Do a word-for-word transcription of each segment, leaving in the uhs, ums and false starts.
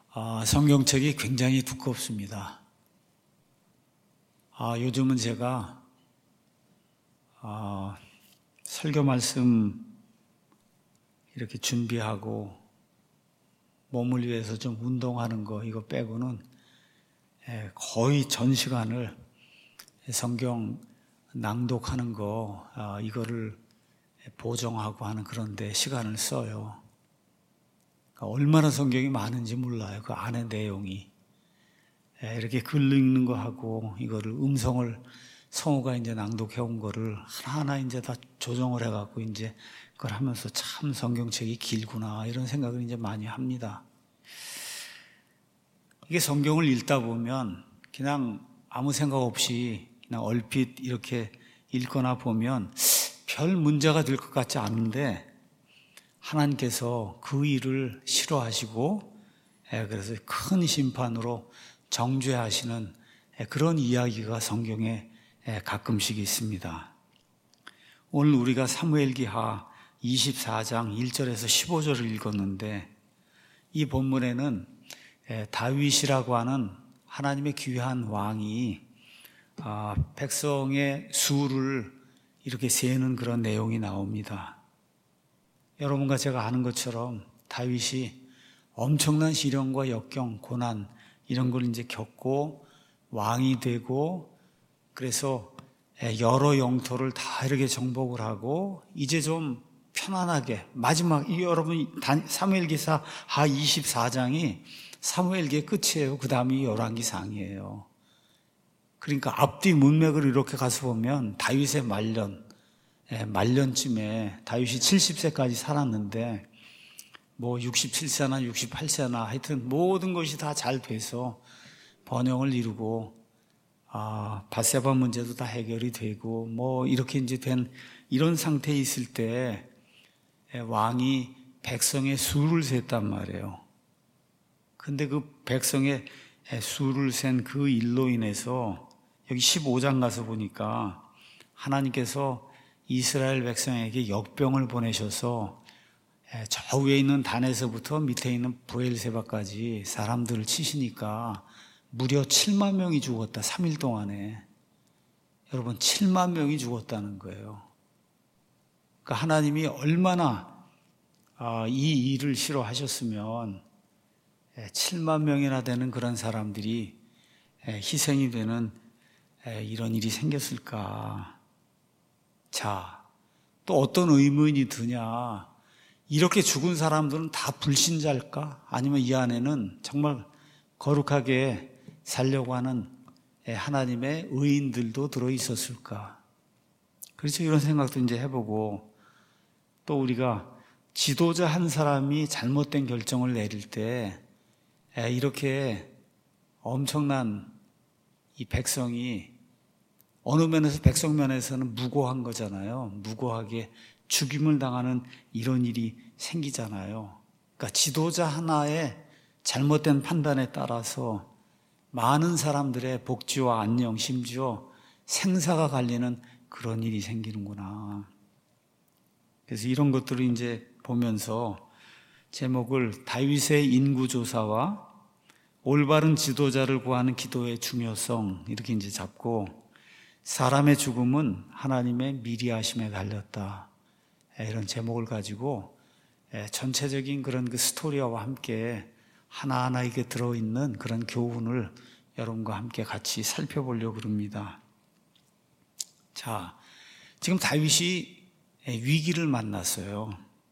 아, 성경책이 굉장히 두껍습니다. 아, 요즘은 제가 아, 설교 말씀 이렇게 준비하고 몸을 위해서 좀 운동하는 거 이거 빼고는 거의 전 시간을 성경 낭독하는 거 아, 이거를 보정하고 하는 그런 데 시간을 써요. 얼마나 성경이 많은지 몰라요. 그 안에 내용이. 이렇게 글 읽는 거 하고 이거를 음성을 성우가 이제 낭독해 온 거를 하나하나 이제 다 조정을 해갖고 이제 그걸 하면서 참 성경책이 길구나 이런 생각을 이제 많이 합니다. 이게 성경을 읽다 보면 그냥 아무 생각 없이 그냥 얼핏 이렇게 읽거나 보면 별 문제가 될 것 같지 않은데 하나님께서 그 일을 싫어하시고 그래서 큰 심판으로 정죄하시는 그런 이야기가 성경에 가끔씩 있습니다. 오늘 우리가 사무엘기하 이십사 장 일 절에서 십오 절을 읽었는데 이 본문에는 다윗이라고 하는 하나님의 귀한 왕이 백성의 수를 이렇게 세는 그런 내용이 나옵니다. 여러분과 제가 아는 것처럼 다윗이 엄청난 시련과 역경, 고난 이런 걸 이제 겪고 왕이 되고 그래서 여러 영토를 다 이렇게 정복을 하고 이제 좀 편안하게 마지막 이 여러분 사무엘기사 하 이십사 장이 사무엘기의 끝이에요. 그 다음이 열왕기상이에요. 그러니까 앞뒤 문맥을 이렇게 가서 보면 다윗의 말년 말년쯤에 다윗이 칠십 세까지 살았는데 뭐 육십칠 세나 육십팔 세나 하여튼 모든 것이 다 잘 돼서 번영을 이루고 아, 밧세바 문제도 다 해결이 되고 뭐 이렇게 이제 된 이런 상태에 있을 때 왕이 백성의 수를 셌단 말이에요. 근데 그 백성의 수를 센 그 일로 인해서 여기 십오 장 가서 보니까 하나님께서 이스라엘 백성에게 역병을 보내셔서 저 위에 있는 단에서부터 밑에 있는 브엘세바까지 사람들을 치시니까 무려 칠만 명이 죽었다. 삼 일 동안에. 여러분 칠만 명이 죽었다는 거예요. 그러니까 하나님이 얼마나 이 일을 싫어하셨으면 칠만 명이나 되는 그런 사람들이 희생이 되는 이런 일이 생겼을까. 자, 또 어떤 의문이 드냐. 이렇게 죽은 사람들은 다 불신자일까? 아니면 이 안에는 정말 거룩하게 살려고 하는 하나님의 의인들도 들어있었을까? 그래서 이런 생각도 이제 해보고 또 우리가 지도자 한 사람이 잘못된 결정을 내릴 때 이렇게 엄청난 이 백성이 어느 면에서 백성 면에서는 무고한 거잖아요. 무고하게 죽임을 당하는 이런 일이 생기잖아요. 그러니까 지도자 하나의 잘못된 판단에 따라서 많은 사람들의 복지와 안녕, 심지어 생사가 갈리는 그런 일이 생기는구나. 그래서 이런 것들을 이제 보면서 제목을 다윗의 인구조사와 올바른 지도자를 구하는 기도의 중요성 이렇게 이제 잡고 사람의 죽음은 하나님의 미리하심에 달렸다. 이런 제목을 가지고 전체적인 그런 그 스토리와 함께 하나하나 이게 들어있는 그런 교훈을 여러분과 함께 같이 살펴보려고 합니다. 자, 지금 다윗이 위기를 만났어요.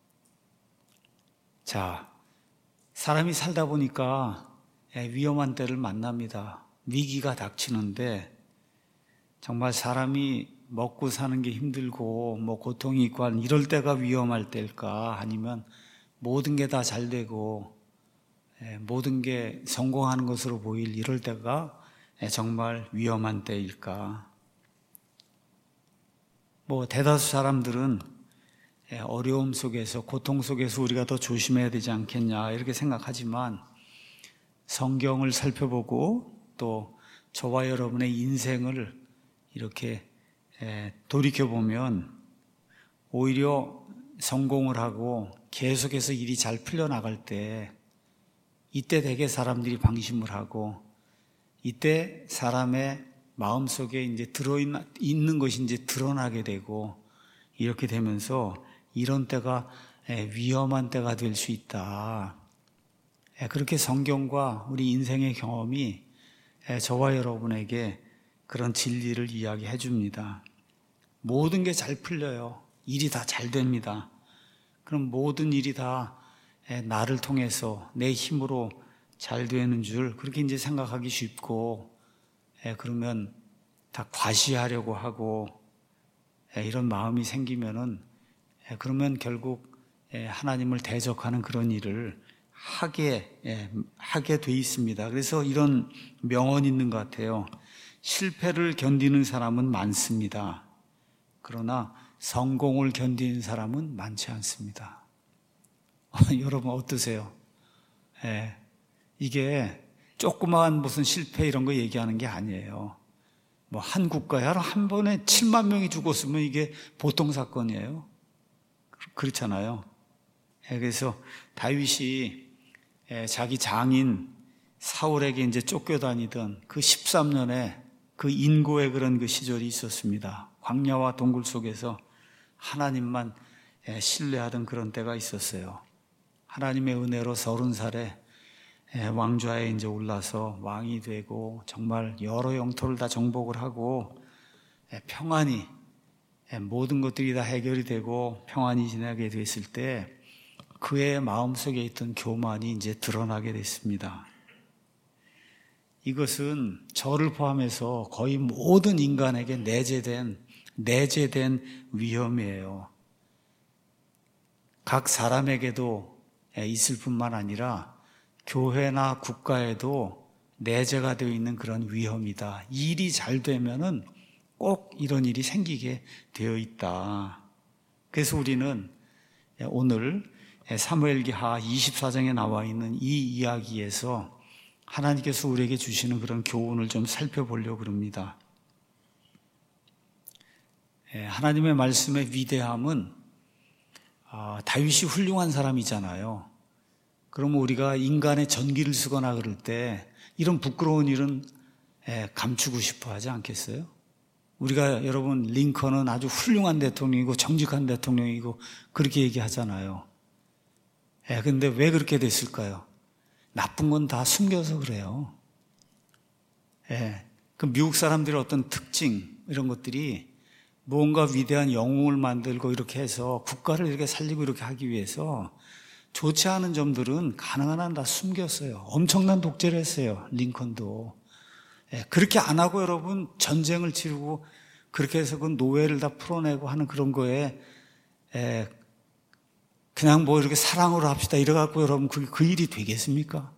자, 사람이 살다 보니까 위험한 때를 만납니다. 위기가 닥치는데 정말 사람이 먹고 사는 게 힘들고 뭐 고통이 있고 이럴 때가 위험할 때일까? 아니면 모든 게 다 잘 되고 모든 게 성공하는 것으로 보일 이럴 때가 정말 위험한 때일까? 뭐 대다수 사람들은 어려움 속에서 고통 속에서 우리가 더 조심해야 되지 않겠냐 이렇게 생각하지만 성경을 살펴보고 또 저와 여러분의 인생을 이렇게 돌이켜보면 오히려 성공을 하고 계속해서 일이 잘 풀려나갈 때 이때 되게 사람들이 방심을 하고, 이때 사람의 마음속에 이제 들어있는 것이 이제 드러나게 되고, 이렇게 되면서 이런 때가 위험한 때가 될 수 있다. 그렇게 성경과 우리 인생의 경험이 저와 여러분에게 그런 진리를 이야기해 줍니다. 모든 게 잘 풀려요. 일이 다 잘 됩니다. 그럼 모든 일이 다 나를 통해서 내 힘으로 잘 되는 줄 그렇게 이제 생각하기 쉽고, 그러면 다 과시하려고 하고 이런 마음이 생기면은 그러면 결국 하나님을 대적하는 그런 일을 하게 하게 돼 있습니다. 그래서 이런 명언이 있는 것 같아요. 실패를 견디는 사람은 많습니다. 그러나 성공을 견디는 사람은 많지 않습니다. 여러분 어떠세요? 예, 이게 조그마한 무슨 실패 이런 거 얘기하는 게 아니에요. 뭐 한 국가에 한 번에 칠만 명이 죽었으면 이게 보통 사건이에요. 그렇잖아요. 예, 그래서 다윗이 예, 자기 장인 사울에게 이제 쫓겨다니던 그 십삼 년에 그 인고의 그런 그 시절이 있었습니다. 광야와 동굴 속에서 하나님만 예, 신뢰하던 그런 때가 있었어요. 하나님의 은혜로 서른 살에 왕좌에 이제 올라서 왕이 되고 정말 여러 영토를 다 정복을 하고 평안히 모든 것들이 다 해결이 되고 평안히 지나게 됐을 때 그의 마음속에 있던 교만이 이제 드러나게 됐습니다. 이것은 저를 포함해서 거의 모든 인간에게 내재된 내재된 위험이에요. 각 사람에게도 있을 뿐만 아니라 교회나 국가에도 내재가 되어 있는 그런 위험이다. 일이 잘 되면은 꼭 이런 일이 생기게 되어 있다. 그래서 우리는 오늘 사무엘기하 이십사 장에 나와 있는 이 이야기에서 하나님께서 우리에게 주시는 그런 교훈을 좀 살펴보려고 합니다. 하나님의 말씀의 위대함은 다윗이 훌륭한 사람이잖아요. 그러면 우리가 인간의 전기를 쓰거나 그럴 때 이런 부끄러운 일은 감추고 싶어 하지 않겠어요? 우리가 여러분 링컨은 아주 훌륭한 대통령이고 정직한 대통령이고 그렇게 얘기하잖아요. 그런데 왜 그렇게 됐을까요? 나쁜 건 다 숨겨서 그래요. 그 미국 사람들의 어떤 특징 이런 것들이 무언가 위대한 영웅을 만들고 이렇게 해서 국가를 이렇게 살리고 이렇게 하기 위해서 좋지 않은 점들은 가능한 한 다 숨겼어요. 엄청난 독재를 했어요. 링컨도. 그렇게 안 하고 여러분 전쟁을 치르고 그렇게 해서 그 노예를 다 풀어내고 하는 그런 거에 그냥 뭐 이렇게 사랑으로 합시다 이래갖고 여러분 그게 그 일이 되겠습니까?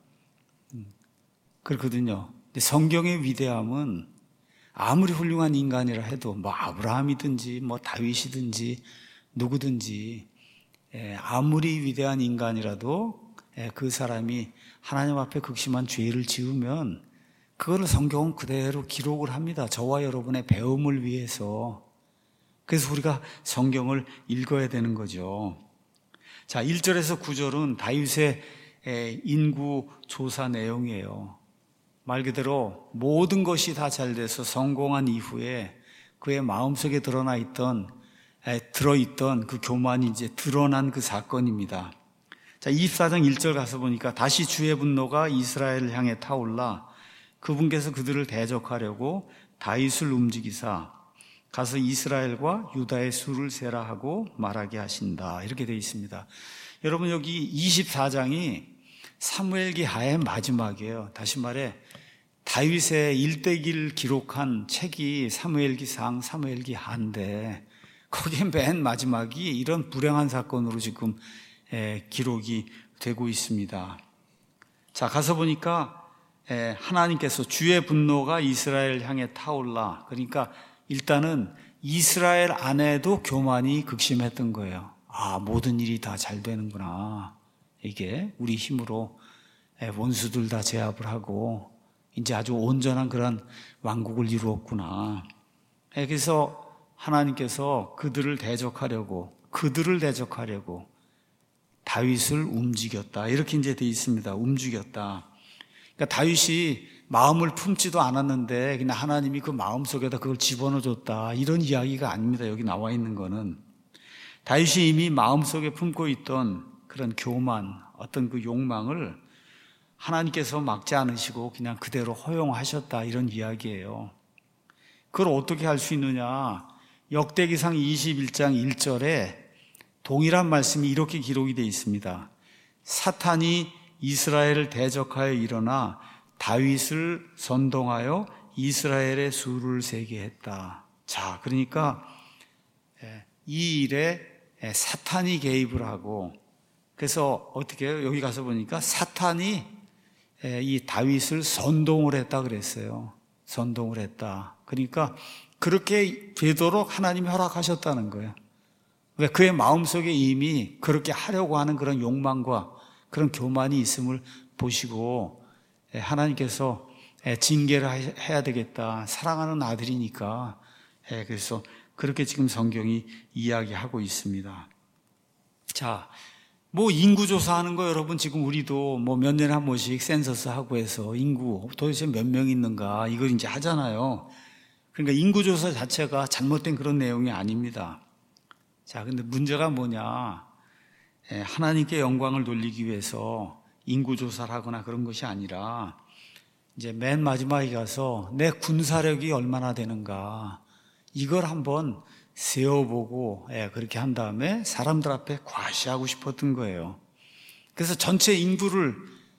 그렇거든요. 근데 성경의 위대함은 아무리 훌륭한 인간이라 해도 뭐 아브라함이든지 뭐 다윗이든지 누구든지 아무리 위대한 인간이라도 그 사람이 하나님 앞에 극심한 죄를 지으면 그거를 성경은 그대로 기록을 합니다. 저와 여러분의 배움을 위해서. 그래서 우리가 성경을 읽어야 되는 거죠. 자, 일 절에서 구 절은 다윗의 인구 조사 내용이에요. 말 그대로 모든 것이 다 잘 돼서 성공한 이후에 그의 마음속에 드러나 있던 들어있던 그 교만이 이제 드러난 그 사건입니다. 자, 이십사 장 일 절 가서 보니까 다시 주의 분노가 이스라엘을 향해 타올라 그분께서 그들을 대적하려고 다윗을 움직이사 가서 이스라엘과 유다의 수를 세라 하고 말하게 하신다. 이렇게 되어 있습니다. 여러분 여기 이십사 장이 사무엘기하의 마지막이에요. 다시 말해 다윗의 일대기를 기록한 책이 사무엘기상, 사무엘기하인데 거기에 맨 마지막이 이런 불행한 사건으로 지금 기록이 되고 있습니다. 자, 가서 보니까 하나님께서 주의 분노가 이스라엘 향해 타올라. 그러니까 일단은 이스라엘 안에도 교만이 극심했던 거예요. 아, 모든 일이 다 잘 되는구나. 이게 우리 힘으로 원수들 다 제압을 하고 이제 아주 온전한 그런 왕국을 이루었구나. 그래서 하나님께서 그들을 대적하려고, 그들을 대적하려고 다윗을 움직였다. 이렇게 이제 되어 있습니다. 움직였다. 그러니까 다윗이 마음을 품지도 않았는데 그냥 하나님이 그 마음 속에다 그걸 집어넣어 줬다. 이런 이야기가 아닙니다. 여기 나와 있는 거는. 다윗이 이미 마음 속에 품고 있던 그런 교만, 어떤 그 욕망을 하나님께서 막지 않으시고 그냥 그대로 허용하셨다. 이런 이야기예요. 그걸 어떻게 할 수 있느냐? 역대기상 이십일 장 일 절에 동일한 말씀이 이렇게 기록이 되어 있습니다. 사탄이 이스라엘을 대적하여 일어나 다윗을 선동하여 이스라엘의 수를 세게 했다. 자, 그러니까 이 일에 사탄이 개입을 하고, 그래서 어떻게 해요? 여기 가서 보니까 사탄이 이 다윗을 선동을 했다 그랬어요. 선동을 했다. 그러니까 그렇게 되도록 하나님이 허락하셨다는 거예요. 그의 마음속에 이미 그렇게 하려고 하는 그런 욕망과 그런 교만이 있음을 보시고 하나님께서 징계를 해야 되겠다. 사랑하는 아들이니까. 그래서 그렇게 지금 성경이 이야기하고 있습니다. 자, 뭐 인구조사하는 거 여러분 지금 우리도 뭐 몇 년에 한 번씩 센서스 하고 해서 인구 도대체 몇 명 있는가 이걸 이제 하잖아요. 그러니까 인구조사 자체가 잘못된 그런 내용이 아닙니다. 자, 근데 문제가 뭐냐? 하나님께 영광을 돌리기 위해서 인구조사를 하거나 그런 것이 아니라 이제 맨 마지막에 가서 내 군사력이 얼마나 되는가 이걸 한번 세어보고 그렇게 한 다음에 사람들 앞에 과시하고 싶었던 거예요. 그래서 전체 인구를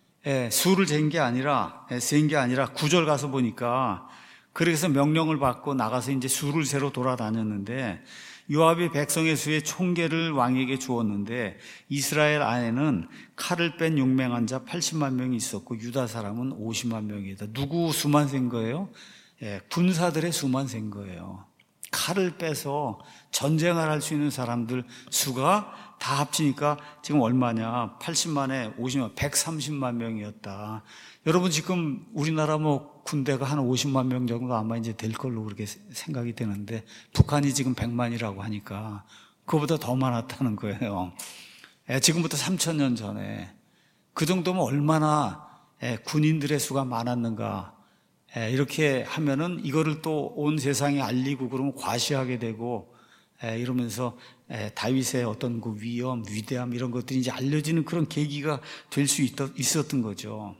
수를 잰 게 아니라 센 게 아니라 구 절 가서 보니까 그래서 명령을 받고 나가서 이제 수를 세러 돌아다녔는데 요압이 백성의 수의 총계를 왕에게 주었는데 이스라엘 안에는 칼을 뺀 용맹한 자 팔십만 명이 있었고 유다 사람은 오십만 명이다. 누구 수만 센 거예요? 예, 군사들의 수만 센 거예요. 칼을 빼서 전쟁을 할 수 있는 사람들 수가 다 합치니까 지금 얼마냐? 팔십만에 오십만, 백삼십만 명이었다. 여러분 지금 우리나라 뭐 군대가 한 오십만 명 정도 아마 이제 될 걸로 그렇게 생각이 되는데 북한이 지금 백만이라고 하니까 그거보다 더 많았다는 거예요. 예, 지금부터 삼천 년 전에 그 정도면 얼마나 예, 군인들의 수가 많았는가. 예, 이렇게 하면은 이거를 또 온 세상에 알리고 그러면 과시하게 되고 예, 이러면서 예, 다윗의 어떤 그 위엄, 위대함 이런 것들이 이제 알려지는 그런 계기가 될 수 있었던 거죠.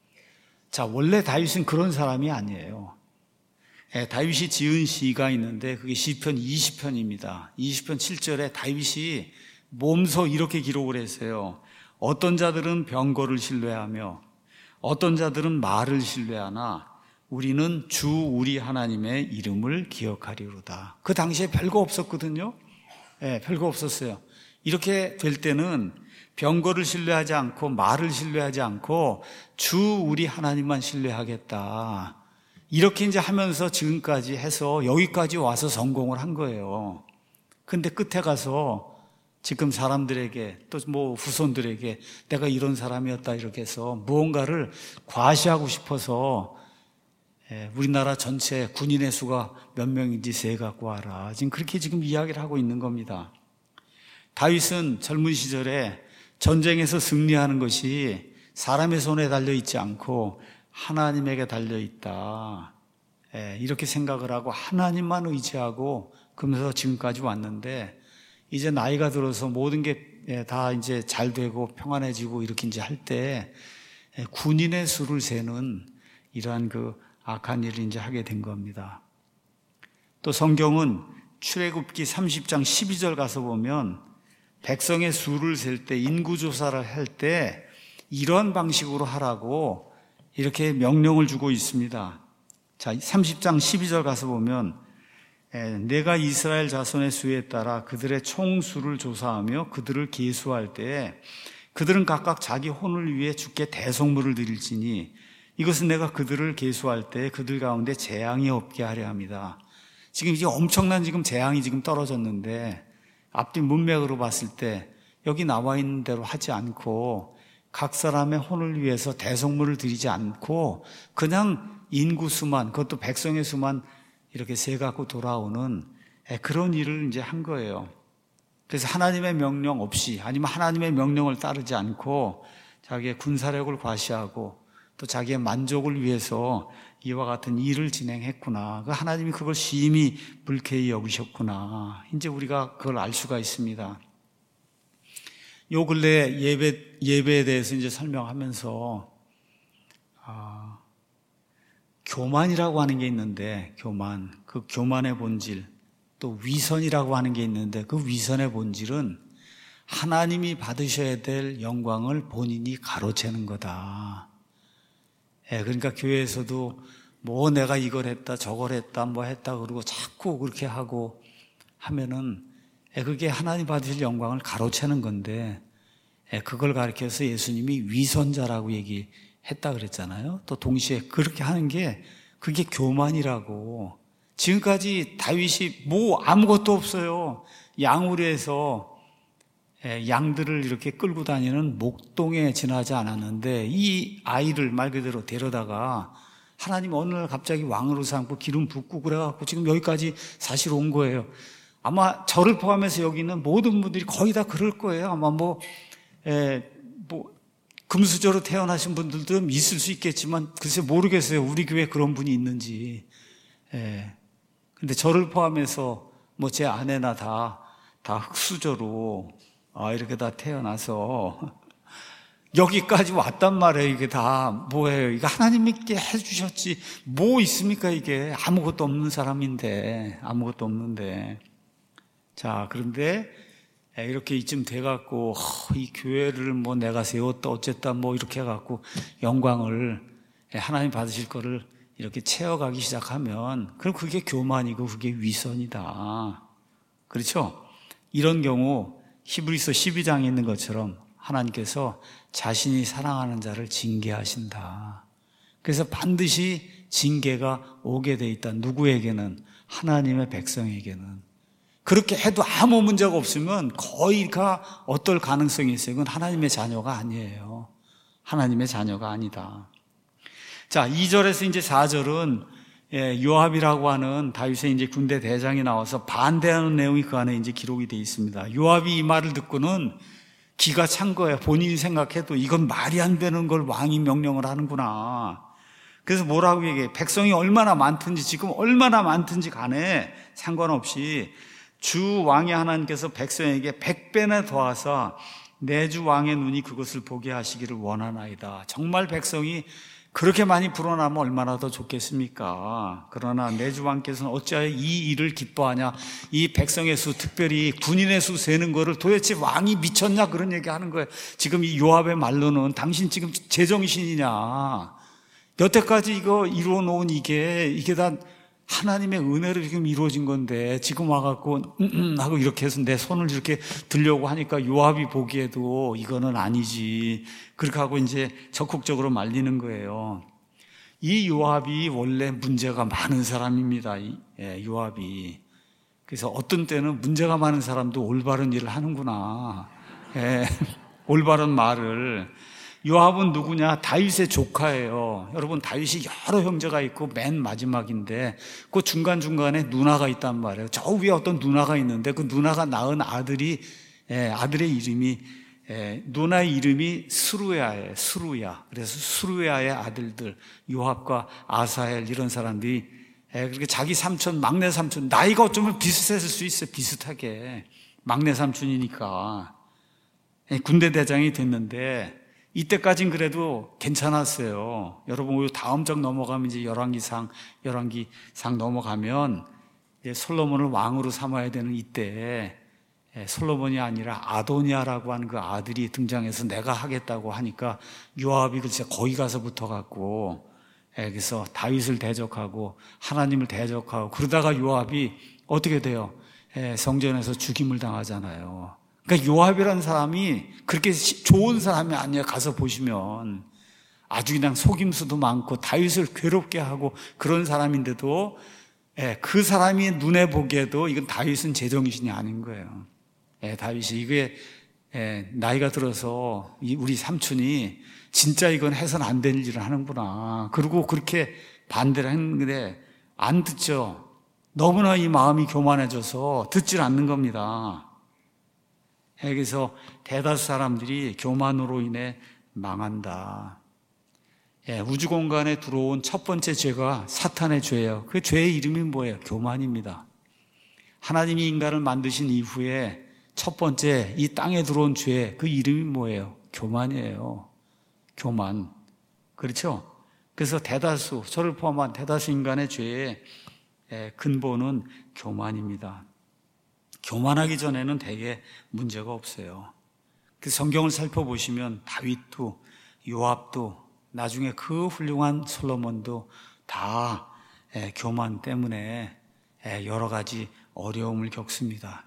자, 원래 다윗은 그런 사람이 아니에요. 예, 다윗이 지은 시가 있는데 그게 시편 이십 편입니다. 이십 편 칠 절에 다윗이 몸소 이렇게 기록을 했어요. 어떤 자들은 병거를 신뢰하며 어떤 자들은 말을 신뢰하나 우리는 주 우리 하나님의 이름을 기억하리로다. 그 당시에 별거 없었거든요. 예, 별거 없었어요. 이렇게 될 때는 병거를 신뢰하지 않고 말을 신뢰하지 않고 주 우리 하나님만 신뢰하겠다. 이렇게 이제 하면서 지금까지 해서 여기까지 와서 성공을 한 거예요. 근데 끝에 가서 지금 사람들에게 또 뭐 후손들에게 내가 이런 사람이었다 이렇게 해서 무언가를 과시하고 싶어서 우리나라 전체 군인의 수가 몇 명인지 세 갖고 와라. 지금 그렇게 지금 이야기를 하고 있는 겁니다. 다윗은 젊은 시절에 전쟁에서 승리하는 것이 사람의 손에 달려 있지 않고 하나님에게 달려 있다. 이렇게 생각을 하고 하나님만 의지하고 그러면서 지금까지 왔는데 이제 나이가 들어서 모든 게 다 이제 잘 되고 평안해지고 이렇게 이제 할 때 군인의 수를 세는 이러한 그 악한 일을 이제 하게 된 겁니다. 또 성경은 출애굽기 삼십 장 십이 절 가서 보면 백성의 수를 셀 때 인구조사를 할 때 이런 방식으로 하라고 이렇게 명령을 주고 있습니다. 자, 삼십 장 십이 절 가서 보면 내가 이스라엘 자손의 수에 따라 그들의 총수를 조사하며 그들을 계수할 때 그들은 각각 자기 혼을 위해 주께 대속물을 드릴지니 이것은 내가 그들을 계수할 때 그들 가운데 재앙이 없게 하려 합니다. 지금 이게 엄청난 지금 재앙이 지금 떨어졌는데 앞뒤 문맥으로 봤을 때 여기 나와 있는 대로 하지 않고 각 사람의 혼을 위해서 대속물을 드리지 않고 그냥 인구 수만, 그것도 백성의 수만 이렇게 세 갖고 돌아오는 그런 일을 이제 한 거예요. 그래서 하나님의 명령 없이, 아니면 하나님의 명령을 따르지 않고 자기의 군사력을 과시하고 또 자기의 만족을 위해서 이와 같은 일을 진행했구나. 하나님이 그걸 심히 불쾌히 여기셨구나. 이제 우리가 그걸 알 수가 있습니다. 요 근래 예배, 예배에 대해서 이제 설명하면서, 아, 교만이라고 하는 게 있는데, 교만. 그 교만의 본질. 또 위선이라고 하는 게 있는데, 그 위선의 본질은 하나님이 받으셔야 될 영광을 본인이 가로채는 거다. 예, 그러니까 교회에서도 뭐 내가 이걸 했다, 저걸 했다, 뭐 했다, 그러고 자꾸 그렇게 하고 하면은, 예, 그게 하나님 받으실 영광을 가로채는 건데, 예, 그걸 가리켜서 예수님이 위선자라고 얘기했다 그랬잖아요. 또 동시에 그렇게 하는 게 그게 교만이라고. 지금까지 다윗이 뭐 아무것도 없어요. 양우리에서 양들을 이렇게 끌고 다니는 목동에 지나지 않았는데 이 아이를 말 그대로 데려다가 하나님 어느 날 갑자기 왕으로 삼고 기름 붓고 그래갖고 지금 여기까지 사실 온 거예요. 아마 저를 포함해서 여기 있는 모든 분들이 거의 다 그럴 거예요. 아마 뭐, 에, 뭐 금수저로 태어나신 분들도 있을 수 있겠지만 글쎄 모르겠어요. 우리 교회에 그런 분이 있는지. 에. 근데 저를 포함해서 뭐 제 아내나 다, 다 흙수저로 아, 이렇게 다 태어나서 여기까지 왔단 말이에요. 이게 다 뭐예요? 이거 하나님께 해주셨지. 뭐 있습니까? 이게 아무것도 없는 사람인데, 아무것도 없는데. 자, 그런데 이렇게 이쯤 돼갖고 이 교회를 뭐 내가 세웠다 어쨌다 뭐 이렇게 해갖고 영광을 하나님 받으실 거를 이렇게 채워가기 시작하면 그럼 그게 교만이고 그게 위선이다. 그렇죠? 이런 경우 히브리서 십이 장에 있는 것처럼 하나님께서 자신이 사랑하는 자를 징계하신다. 그래서 반드시 징계가 오게 돼 있다. 누구에게는? 하나님의 백성에게는. 그렇게 해도 아무 문제가 없으면 거의가 어떨 가능성이 있어요. 이건 하나님의 자녀가 아니에요. 하나님의 자녀가 아니다. 자, 이 절에서 이제 사 절은 예, 요압이라고 하는 다윗의 이제 군대 대장이 나와서 반대하는 내용이 그 안에 이제 기록이 되어 있습니다. 요압이 이 말을 듣고는 기가 찬 거예요. 본인이 생각해도 이건 말이 안 되는 걸 왕이 명령을 하는구나. 그래서 뭐라고 얘기해? 백성이 얼마나 많든지 지금 얼마나 많든지 간에 상관없이 주 왕의 하나님께서 백성에게 백배나 더하사 내 주 왕의 눈이 그것을 보게 하시기를 원하나이다. 정말 백성이 그렇게 많이 불어나면 얼마나 더 좋겠습니까? 그러나 내 주 왕께서는 어찌하여 이 일을 기뻐하냐? 이 백성의 수, 특별히 군인의 수 세는 거를 도대체 왕이 미쳤냐? 그런 얘기 하는 거예요. 지금 이 요압의 말로는 당신 지금 제정신이냐? 여태까지 이거 이루어 놓은 이게, 이게 다 하나님의 은혜로 지금 이루어진 건데 지금 와갖고 음, 음 하고 이렇게 해서 내 손을 이렇게 들려고 하니까 요압이 보기에도 이거는 아니지. 그렇게 하고 이제 적극적으로 말리는 거예요. 이 요압이 원래 문제가 많은 사람입니다. 예, 요압이. 그래서 어떤 때는 문제가 많은 사람도 올바른 일을 하는구나. 예, 올바른 말을. 요압은 누구냐? 다윗의 조카예요. 여러분, 다윗이 여러 형제가 있고 맨 마지막인데 그 중간중간에 누나가 있단 말이에요. 저 위에 어떤 누나가 있는데 그 누나가 낳은 아들이 예, 아들의 이름이 예, 누나의 이름이 스루야예요. 스루야. 그래서 스루야의 아들들 요압과 아사헬 이런 사람들이 예, 그렇게 자기 삼촌, 막내 삼촌 나이가 어쩌면 비슷했을 수 있어요. 비슷하게 막내 삼촌이니까 예, 군대 대장이 됐는데 이때까진 그래도 괜찮았어요. 여러분, 다음 장 넘어가면 이제 열왕기상, 열왕기상 넘어가면 이제 솔로몬을 왕으로 삼아야 되는 이때 솔로몬이 아니라 아도니아라고 하는 그 아들이 등장해서 내가 하겠다고 하니까 요압이 글쎄 거기 가서 붙어갖고 그래서 다윗을 대적하고 하나님을 대적하고 그러다가 요압이 어떻게 돼요? 성전에서 죽임을 당하잖아요. 그러니까 요압이라는 사람이 그렇게 좋은 사람이 아니에요. 가서 보시면 아주 그냥 속임수도 많고 다윗을 괴롭게 하고 그런 사람인데도 예, 그 사람이 눈에 보기에도 이건 다윗은 제정신이 아닌 거예요. 예, 다윗이 이게 예, 나이가 들어서 우리 삼촌이 진짜 이건 해서는 안 될 일을 하는구나. 그리고 그렇게 반대를 했는데 안 듣죠. 너무나 이 마음이 교만해져서 듣질 않는 겁니다. 여기서 대다수 사람들이 교만으로 인해 망한다. 예, 우주 공간에 들어온 첫 번째 죄가 사탄의 죄예요. 그 죄의 이름이 뭐예요? 교만입니다. 하나님이 인간을 만드신 이후에 첫 번째 이 땅에 들어온 죄, 그 이름이 뭐예요? 교만이에요. 교만. 그렇죠? 그래서 대다수, 저를 포함한 대다수 인간의 죄의 근본은 교만입니다. 교만하기 전에는 대개 문제가 없어요. 그 성경을 살펴보시면 다윗도, 요압도, 나중에 그 훌륭한 솔로몬도 다 교만 때문에 여러 가지 어려움을 겪습니다.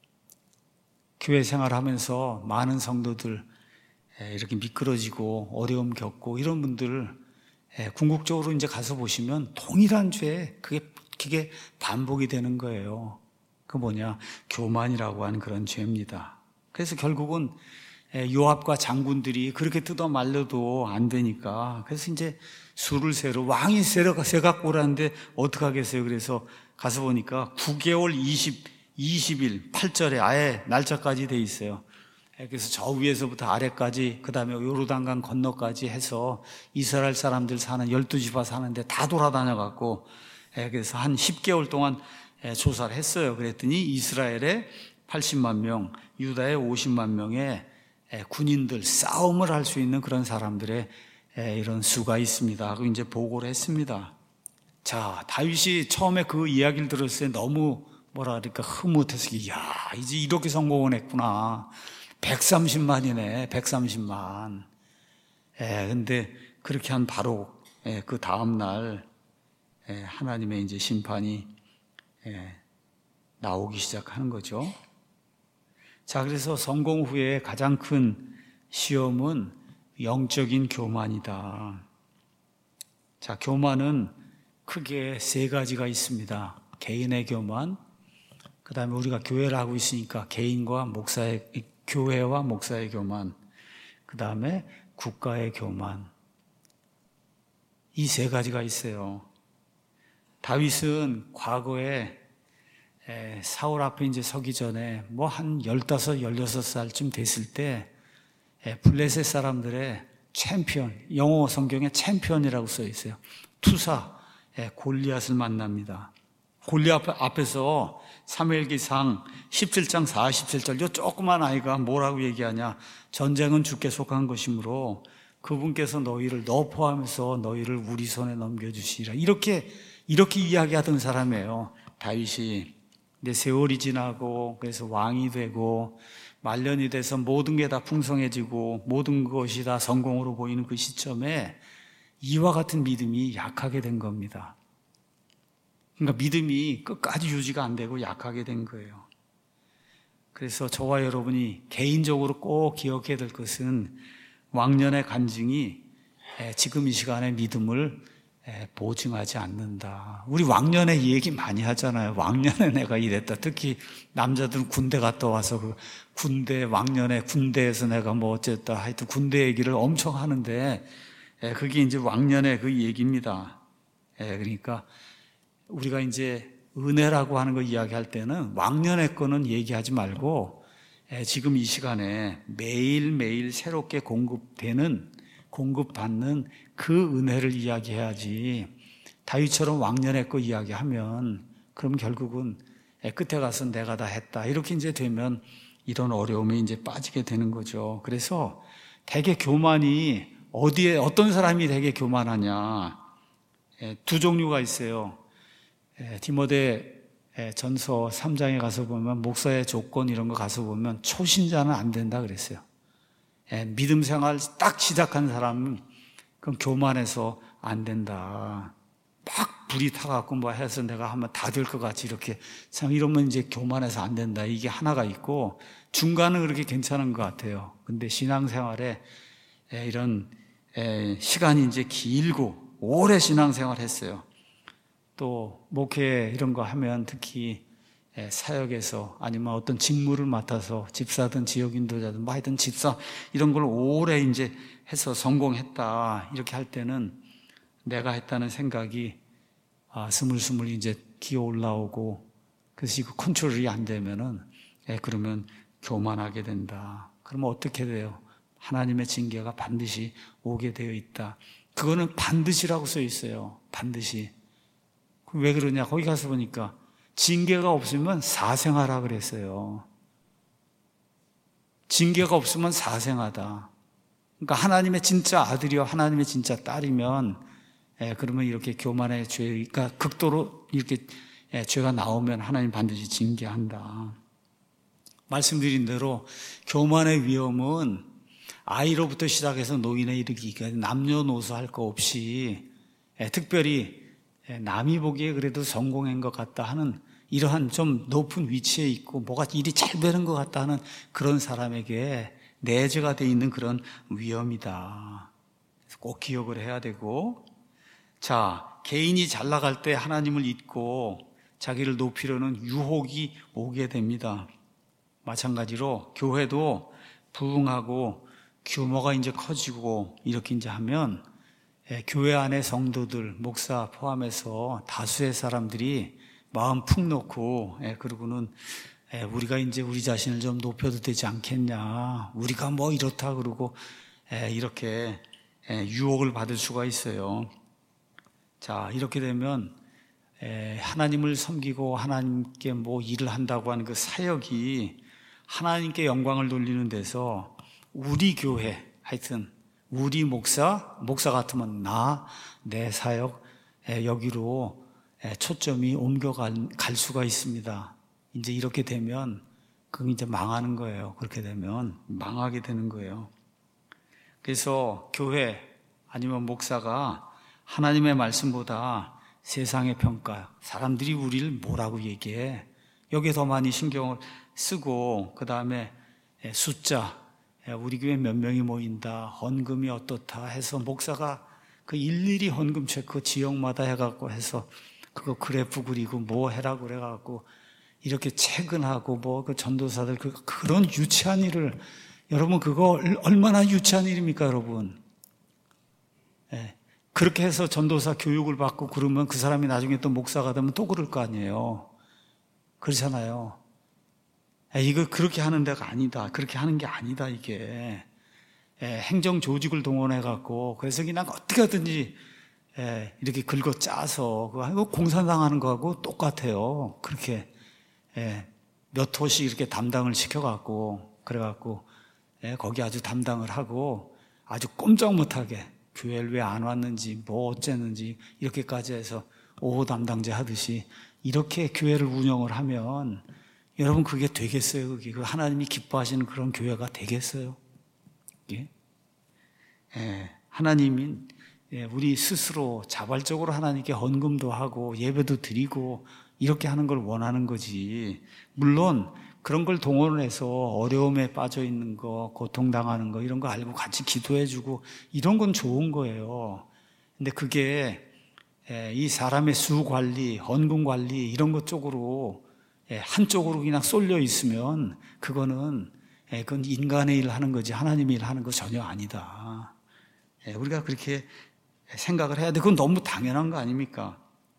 교회 생활하면서 많은 성도들 이렇게 미끄러지고 어려움 겪고 이런 분들을 궁극적으로 이제 가서 보시면 동일한 죄, 그게, 그게 반복이 되는 거예요. 그 뭐냐? 교만이라고 하는 그런 죄입니다. 그래서 결국은 요압과 장군들이 그렇게 뜯어 말려도 안 되니까 그래서 이제 수를 세러 왕이 세러 세 갖고 오라는데 어떻게 하겠어요? 그래서 가서 보니까 구 개월 이십, 이십 일 팔 절에 아예 날짜까지 돼 있어요. 그래서 저 위에서부터 아래까지 그 다음에 요르단강 건너까지 해서 이스라엘 사람들 사는 열두 지파 사는데 다 돌아다녀 갖고 그래서 한 십 개월 동안 조사를 했어요. 그랬더니 이스라엘에 팔십만 명, 유다에 오십만 명의 군인들, 싸움을 할 수 있는 그런 사람들의 이런 수가 있습니다 하고 이제 보고를 했습니다. 자, 다윗이 처음에 그 이야기를 들었을 때 너무 뭐라 그럴까 흐뭇해서 야, 이제 이렇게 성공을 했구나. 백삼십만이네, 백삼십만. 예, 근데 그렇게 한 바로 예, 그 다음 날 예, 하나님의 이제 심판이 예, 나오기 시작하는 거죠. 자, 그래서 성공 후에 가장 큰 시험은 영적인 교만이다. 자, 교만은 크게 세 가지가 있습니다. 개인의 교만, 그 다음에 우리가 교회를 하고 있으니까 개인과 목사의, 교회와 목사의 교만, 그 다음에 국가의 교만. 이 세 가지가 있어요. 다윗은 과거에 사울 앞에 이제 서기 전에 뭐 한 열다섯, 열여섯 살쯤 됐을 때 블레셋 사람들의 챔피언, 영어 성경에 챔피언이라고 써 있어요. 투사, 골리앗을 만납니다. 골리앗 앞에서 사무엘기상 십칠 장 사십칠 절, 요 조그만 아이가 뭐라고 얘기하냐? 전쟁은 주께 속한 것이므로 그분께서 너희를 너 포함해서 너희를 우리 손에 넘겨주시리라. 이렇게 이렇게 이야기하던 사람이에요. 다윗이. 근데 세월이 지나고 그래서 왕이 되고 말년이 돼서 모든 게 다 풍성해지고 모든 것이 다 성공으로 보이는 그 시점에 이와 같은 믿음이 약하게 된 겁니다. 그러니까 믿음이 끝까지 유지가 안 되고 약하게 된 거예요. 그래서 저와 여러분이 개인적으로 꼭 기억해야 될 것은 왕년의 간증이 지금 이 시간에 믿음을 보증하지 않는다. 우리 왕년에 얘기 많이 하잖아요. 왕년에 내가 이랬다. 특히 남자들은 군대 갔다 와서 그 군대, 왕년에 군대에서 내가 뭐 어쨌다. 하여튼 군대 얘기를 엄청 하는데 그게 이제 왕년의 그 얘기입니다. 그러니까 우리가 이제 은혜라고 하는 거 이야기할 때는 왕년의 거는 얘기하지 말고 지금 이 시간에 매일매일 새롭게 공급되는, 공급받는 그 은혜를 이야기해야지. 다윗처럼 왕년의 거 이야기하면 그럼 결국은 끝에 가서 내가 다 했다. 이렇게 이제 되면 이런 어려움에 이제 빠지게 되는 거죠. 그래서 되게 교만이 어디에, 어떤 사람이 되게 교만하냐. 두 종류가 있어요. 디모데 전서 삼 장에 가서 보면 목사의 조건 이런 거 가서 보면 초신자는 안 된다 그랬어요. 믿음 생활 딱 시작한 사람은 그럼 교만해서 안 된다. 막 불이 타갖고 뭐 해서 내가 하면 다 될 것 같이 이렇게 이러면 이제 교만해서 안 된다. 이게 하나가 있고 중간은 그렇게 괜찮은 것 같아요. 근데 신앙생활에 이런 시간이 이제 길고 오래 신앙생활 했어요. 또 목회 이런 거 하면 특히 사역에서 아니면 어떤 직무를 맡아서 집사든 지역인도자든 뭐 하여튼 집사 이런 걸 오래 이제 해서 성공했다 이렇게 할 때는 내가 했다는 생각이 아, 스물스물 이제 기어 올라오고 그래서 이거 컨트롤이 안 되면은 예, 그러면 교만하게 된다. 그러면 어떻게 돼요? 하나님의 징계가 반드시 오게 되어 있다. 그거는 반드시라고 써 있어요. 반드시. 왜 그러냐? 거기 가서 보니까 징계가 없으면 사생하라 그랬어요. 징계가 없으면 사생하다. 그러니까 하나님의 진짜 아들이요, 하나님의 진짜 딸이면, 예, 그러면 이렇게 교만의 죄가 극도로 이렇게 예, 죄가 나오면 하나님 반드시 징계한다. 말씀드린 대로 교만의 위험은 아이로부터 시작해서 노인에 이르기까지 남녀노소 할 거 없이 예, 특별히 예, 남이 보기에 그래도 성공한 것 같다 하는 이러한 좀 높은 위치에 있고 뭐가 일이 잘 되는 것 같다 하는 그런 사람에게 내재가 되어 있는 그런 위험이다. 그래서 꼭 기억을 해야 되고, 자, 개인이 잘 나갈 때 하나님을 잊고 자기를 높이려는 유혹이 오게 됩니다. 마찬가지로 교회도 부흥하고 규모가 이제 커지고 이렇게 이제 하면 예, 교회 안에 성도들, 목사 포함해서 다수의 사람들이 마음 푹 놓고 예, 그러고는 예, 우리가 이제 우리 자신을 좀 높여도 되지 않겠냐, 우리가 뭐 이렇다 그러고 예, 이렇게 예, 유혹을 받을 수가 있어요. 자, 이렇게 되면 예, 하나님을 섬기고 하나님께 뭐 일을 한다고 하는 그 사역이 하나님께 영광을 돌리는 데서 우리 교회, 하여튼 우리 목사, 목사 같으면 나, 내 사역 예, 여기로 예, 초점이 옮겨갈 갈 수가 있습니다. 이제 이렇게 되면 그건 이제 망하는 거예요. 그렇게 되면 망하게 되는 거예요. 그래서 교회 아니면 목사가 하나님의 말씀보다 세상의 평가, 사람들이 우리를 뭐라고 얘기해, 여기에 더 많이 신경을 쓰고 그 다음에 숫자, 우리 교회 몇 명이 모인다, 헌금이 어떻다 해서 목사가 그 일일이 헌금 체크 지역마다 해갖고 해서 그거 그래프 그리고 뭐 해라고 그래갖고 이렇게 체근하고 뭐 그 전도사들 그 그런 유치한 일을, 여러분 그거 얼마나 유치한 일입니까, 여러분? 예. 그렇게 해서 전도사 교육을 받고 그러면 그 사람이 나중에 또 목사가 되면 또 그럴 거 아니에요. 그렇잖아요. 예, 이거 그렇게 하는 데가 아니다. 그렇게 하는 게 아니다, 이게. 예, 행정 조직을 동원해갖고 그래서 그냥 어떻게 하든지 예, 이렇게 긁어 짜서 그거 공산당하는 거하고 똑같아요. 그렇게 예, 몇 호씩 이렇게 담당을 시켜갖고 그래갖고 예, 거기 아주 담당을 하고 아주 꼼짝 못하게 교회를 왜 안 왔는지 뭐 어쨌는지 이렇게까지 해서 오호 담당제 하듯이 이렇게 교회를 운영을 하면 여러분 그게 되겠어요? 그게 그 하나님이 기뻐하시는 그런 교회가 되겠어요? 예? 예, 하나님인 예, 우리 스스로 자발적으로 하나님께 헌금도 하고 예배도 드리고 이렇게 하는 걸 원하는 거지. 물론 그런 걸 동원해서 어려움에 빠져 있는 거, 고통당하는 거 이런 거 알고 같이 기도해주고 이런 건 좋은 거예요. 근데 그게 이 사람의 수 관리, 헌금 관리 이런 것 쪽으로 한쪽으로 그냥 쏠려 있으면 그거는 그건 인간의 일을 하는 거지 하나님의 일을 하는 거 전혀 아니다. 우리가 그렇게 생각을 해야 돼. 그건 너무 당연한 거 아닙니까?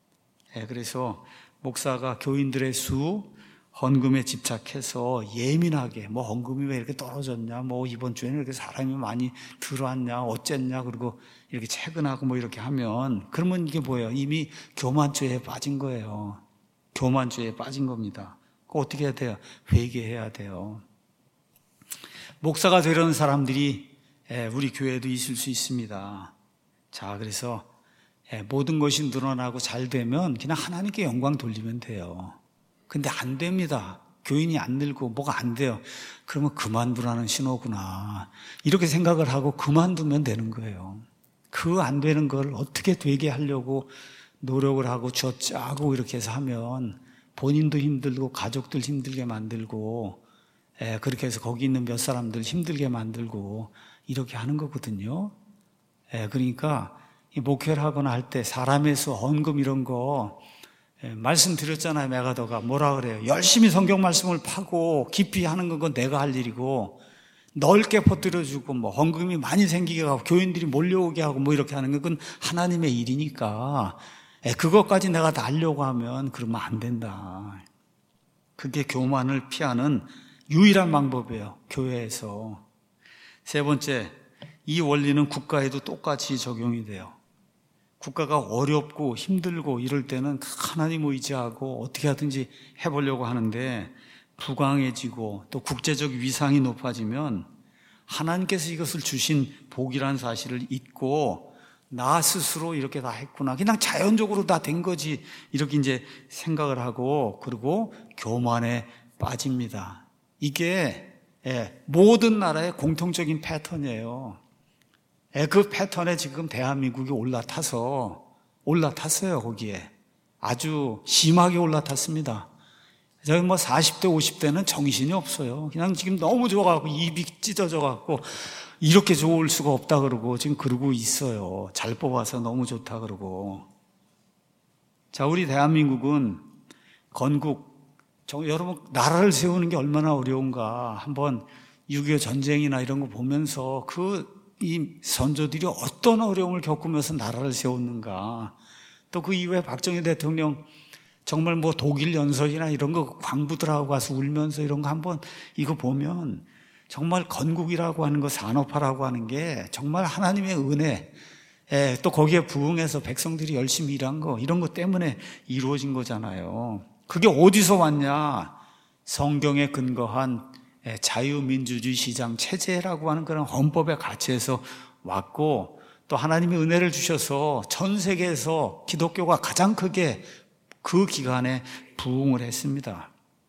그래서 목사가 교인들의 수, 헌금에 집착해서 예민하게 뭐 헌금이 왜 이렇게 떨어졌냐, 뭐 이번 주에는 이렇게 사람이 많이 들어왔냐, 어쨌냐, 그리고 이렇게 체근하고 뭐 이렇게 하면 그러면 이게 뭐예요? 이미 교만죄에 빠진 거예요. 교만죄에 빠진 겁니다. 그거 어떻게 해야 돼요? 회개해야 돼요. 목사가 되려는 사람들이 우리 교회에도 있을 수 있습니다. 자, 그래서 모든 것이 늘어나고 잘 되면 그냥 하나님께 영광 돌리면 돼요. 근데 안 됩니다. 교인이 안 늘고 뭐가 안 돼요. 그러면 그만두라는 신호구나. 이렇게 생각을 하고 그만두면 되는 거예요. 그 안 되는 걸 어떻게 되게 하려고 노력을 하고 쥐어짜고 이렇게 해서 하면 본인도 힘들고 가족들 힘들게 만들고 예, 그렇게 해서 거기 있는 몇 사람들 힘들게 만들고 이렇게 하는 거거든요. 예, 그러니까 이 목회를 하거나 할 때 사람의 수, 헌금 이런 거 예, 말씀드렸잖아요. 메가더가 뭐라 그래요? 열심히 성경 말씀을 파고 깊이 하는 건 그건 내가 할 일이고 넓게 퍼뜨려주고 뭐 헌금이 많이 생기게 하고 교인들이 몰려오게 하고 뭐 이렇게 하는 건 그건 하나님의 일이니까 예, 그것까지 내가 다 하려고 하면 그러면 안 된다. 그게 교만을 피하는 유일한 방법이에요, 교회에서. 세 번째, 이 원리는 국가에도 똑같이 적용이 돼요. 국가가 어렵고 힘들고 이럴 때는 하나님 의지하고 어떻게 하든지 해보려고 하는데, 부강해지고 또 국제적 위상이 높아지면 하나님께서 이것을 주신 복이라는 사실을 잊고 나 스스로 이렇게 다 했구나, 그냥 자연적으로 다 된 거지, 이렇게 이제 생각을 하고, 그리고 교만에 빠집니다. 이게 예, 모든 나라의 공통적인 패턴이에요. 예, 그 패턴에 지금 대한민국이 올라타서 올라탔어요. 거기에 아주 심하게 올라탔습니다. 저희 뭐 사십 대 오십 대는 정신이 없어요. 그냥 지금 너무 좋아가고 입이 찢어져 갖고 이렇게 좋을 수가 없다 그러고 지금 그러고 있어요. 잘 뽑아서 너무 좋다 그러고. 자, 우리 대한민국은 건국, 저, 여러분 나라를 세우는 게 얼마나 어려운가 한번 육이오 전쟁이나 이런 거 보면서 그 이 선조들이 어떤 어려움을 겪으면서 나라를 세웠는가, 또 그 이후에 박정희 대통령 정말 뭐 독일 연설이나 이런 거 광부들하고 가서 울면서 이런 거 한번 이거 보면 정말 건국이라고 하는 거, 산업화라고 하는 게 정말 하나님의 은혜, 예, 또 거기에 부응해서 백성들이 열심히 일한 거, 이런 것 때문에 이루어진 거잖아요. 그게 어디서 왔냐? 성경에 근거한 자유민주주의 시장 체제라고 하는 그런 헌법의 가치에서 왔고, 또 하나님의 은혜를 주셔서 전 세계에서 기독교가 가장 크게 그 기간에 부흥을 했습니다.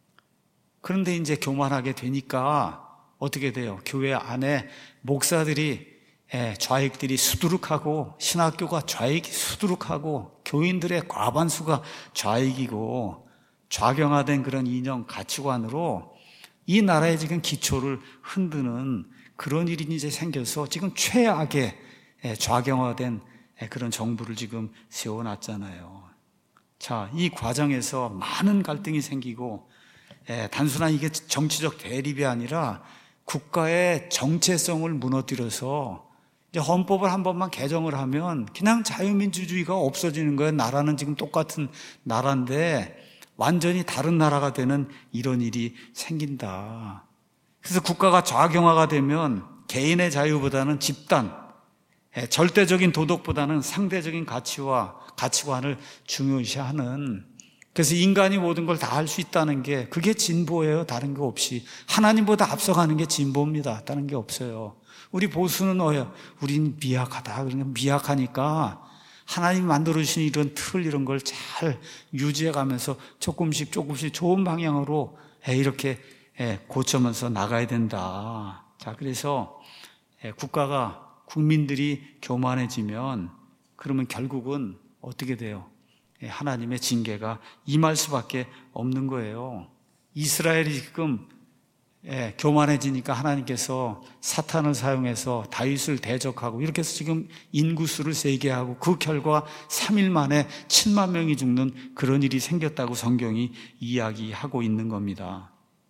그런데 이제 교만하게 되니까 어떻게 돼요? 교회 안에 목사들이, 좌익들이 수두룩하고, 신학교가 좌익이 수두룩하고, 교인들의 과반수가 좌익이고, 좌경화된 그런 이념 가치관으로 이 나라의 지금 기초를 흔드는 그런 일이 이제 생겨서 지금 최악의 좌경화된 그런 정부를 지금 세워놨잖아요. 자, 이 과정에서 많은 갈등이 생기고, 단순한 이게 정치적 대립이 아니라 국가의 정체성을 무너뜨려서 이제 헌법을 한 번만 개정을 하면 그냥 자유민주주의가 없어지는 거예요. 나라는 지금 똑같은 나라인데 완전히 다른 나라가 되는 이런 일이 생긴다. 그래서 국가가 좌경화가 되면 개인의 자유보다는 집단, 절대적인 도덕보다는 상대적인 가치와 가치관을 중요시하는, 그래서 인간이 모든 걸 다 할 수 있다는 게 그게 진보예요. 다른 거 없이. 하나님보다 앞서가는 게 진보입니다. 다른 게 없어요. 우리 보수는 어요? 우린 미약하다. 그러니까 미약하니까 하나님이 만들어주신 이런 틀, 이런 걸 잘 유지해가면서 조금씩 조금씩 좋은 방향으로 이렇게 고쳐면서 나가야 된다. 자, 그래서 국가가, 국민들이 교만해지면 그러면 결국은 어떻게 돼요? 하나님의 징계가 임할 수밖에 없는 거예요. 이스라엘이 지금 예, 교만해지니까 하나님께서 사탄을 사용해서 다윗을 대적하고 이렇게 해서 지금 인구수를 세게 하고 그 결과 삼 일 만에 칠만 명이 죽는 그런 일이 생겼다고 성경이 이야기하고 있는 겁니다.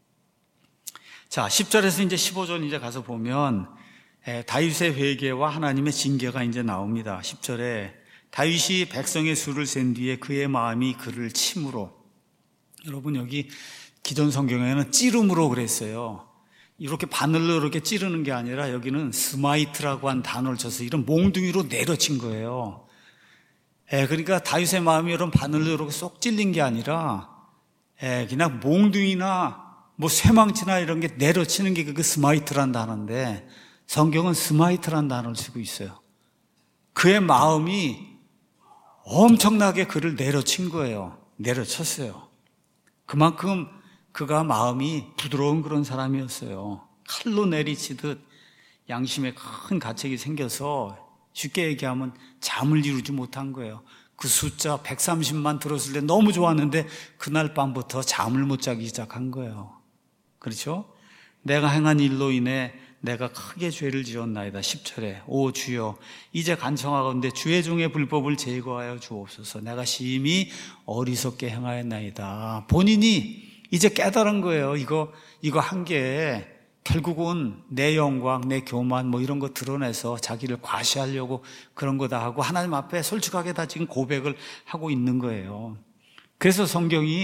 자, 십 절에서 이제 십오 절 이제 가서 보면 예, 다윗의 회개와 하나님의 징계가 이제 나옵니다. 십 절에 다윗이 백성의 수를 센 뒤에 그의 마음이 그를 침으로, 여러분 여기 기존 성경에는 찌름으로 그랬어요. 이렇게 바늘로 이렇게 찌르는 게 아니라 여기는 스마이트라고 한 단어를 쳐서 이런 몽둥이로 내려친 거예요. 예, 그러니까 다윗의 마음이 이런 바늘로 이렇게 쏙 찔린 게 아니라 예, 그냥 몽둥이나 뭐 쇠망치나 이런 게 내려치는 게 그 스마이트란 단어인데 성경은 스마이트란 단어를 쓰고 있어요. 그의 마음이 엄청나게 그를 내려친 거예요. 내려쳤어요. 그만큼 그가 마음이 부드러운 그런 사람이었어요. 칼로 내리치듯 양심에 큰 가책이 생겨서 쉽게 얘기하면 잠을 이루지 못한 거예요. 그 숫자 백삼십만 들었을 때 너무 좋았는데 그날 밤부터 잠을 못 자기 시작한 거예요. 그렇죠? 내가 행한 일로 인해 내가 크게 죄를 지었나이다. 십 절에 오 주여 이제 간청하건대 주의 종의 불법을 제거하여 주옵소서. 내가 심히 어리석게 행하였나이다. 본인이 이제 깨달은 거예요. 이거 이거 한 게 결국은 내 영광, 내 교만 뭐 이런 거 드러내서 자기를 과시하려고 그런 거다 하고 하나님 앞에 솔직하게 다 지금 고백을 하고 있는 거예요. 그래서 성경이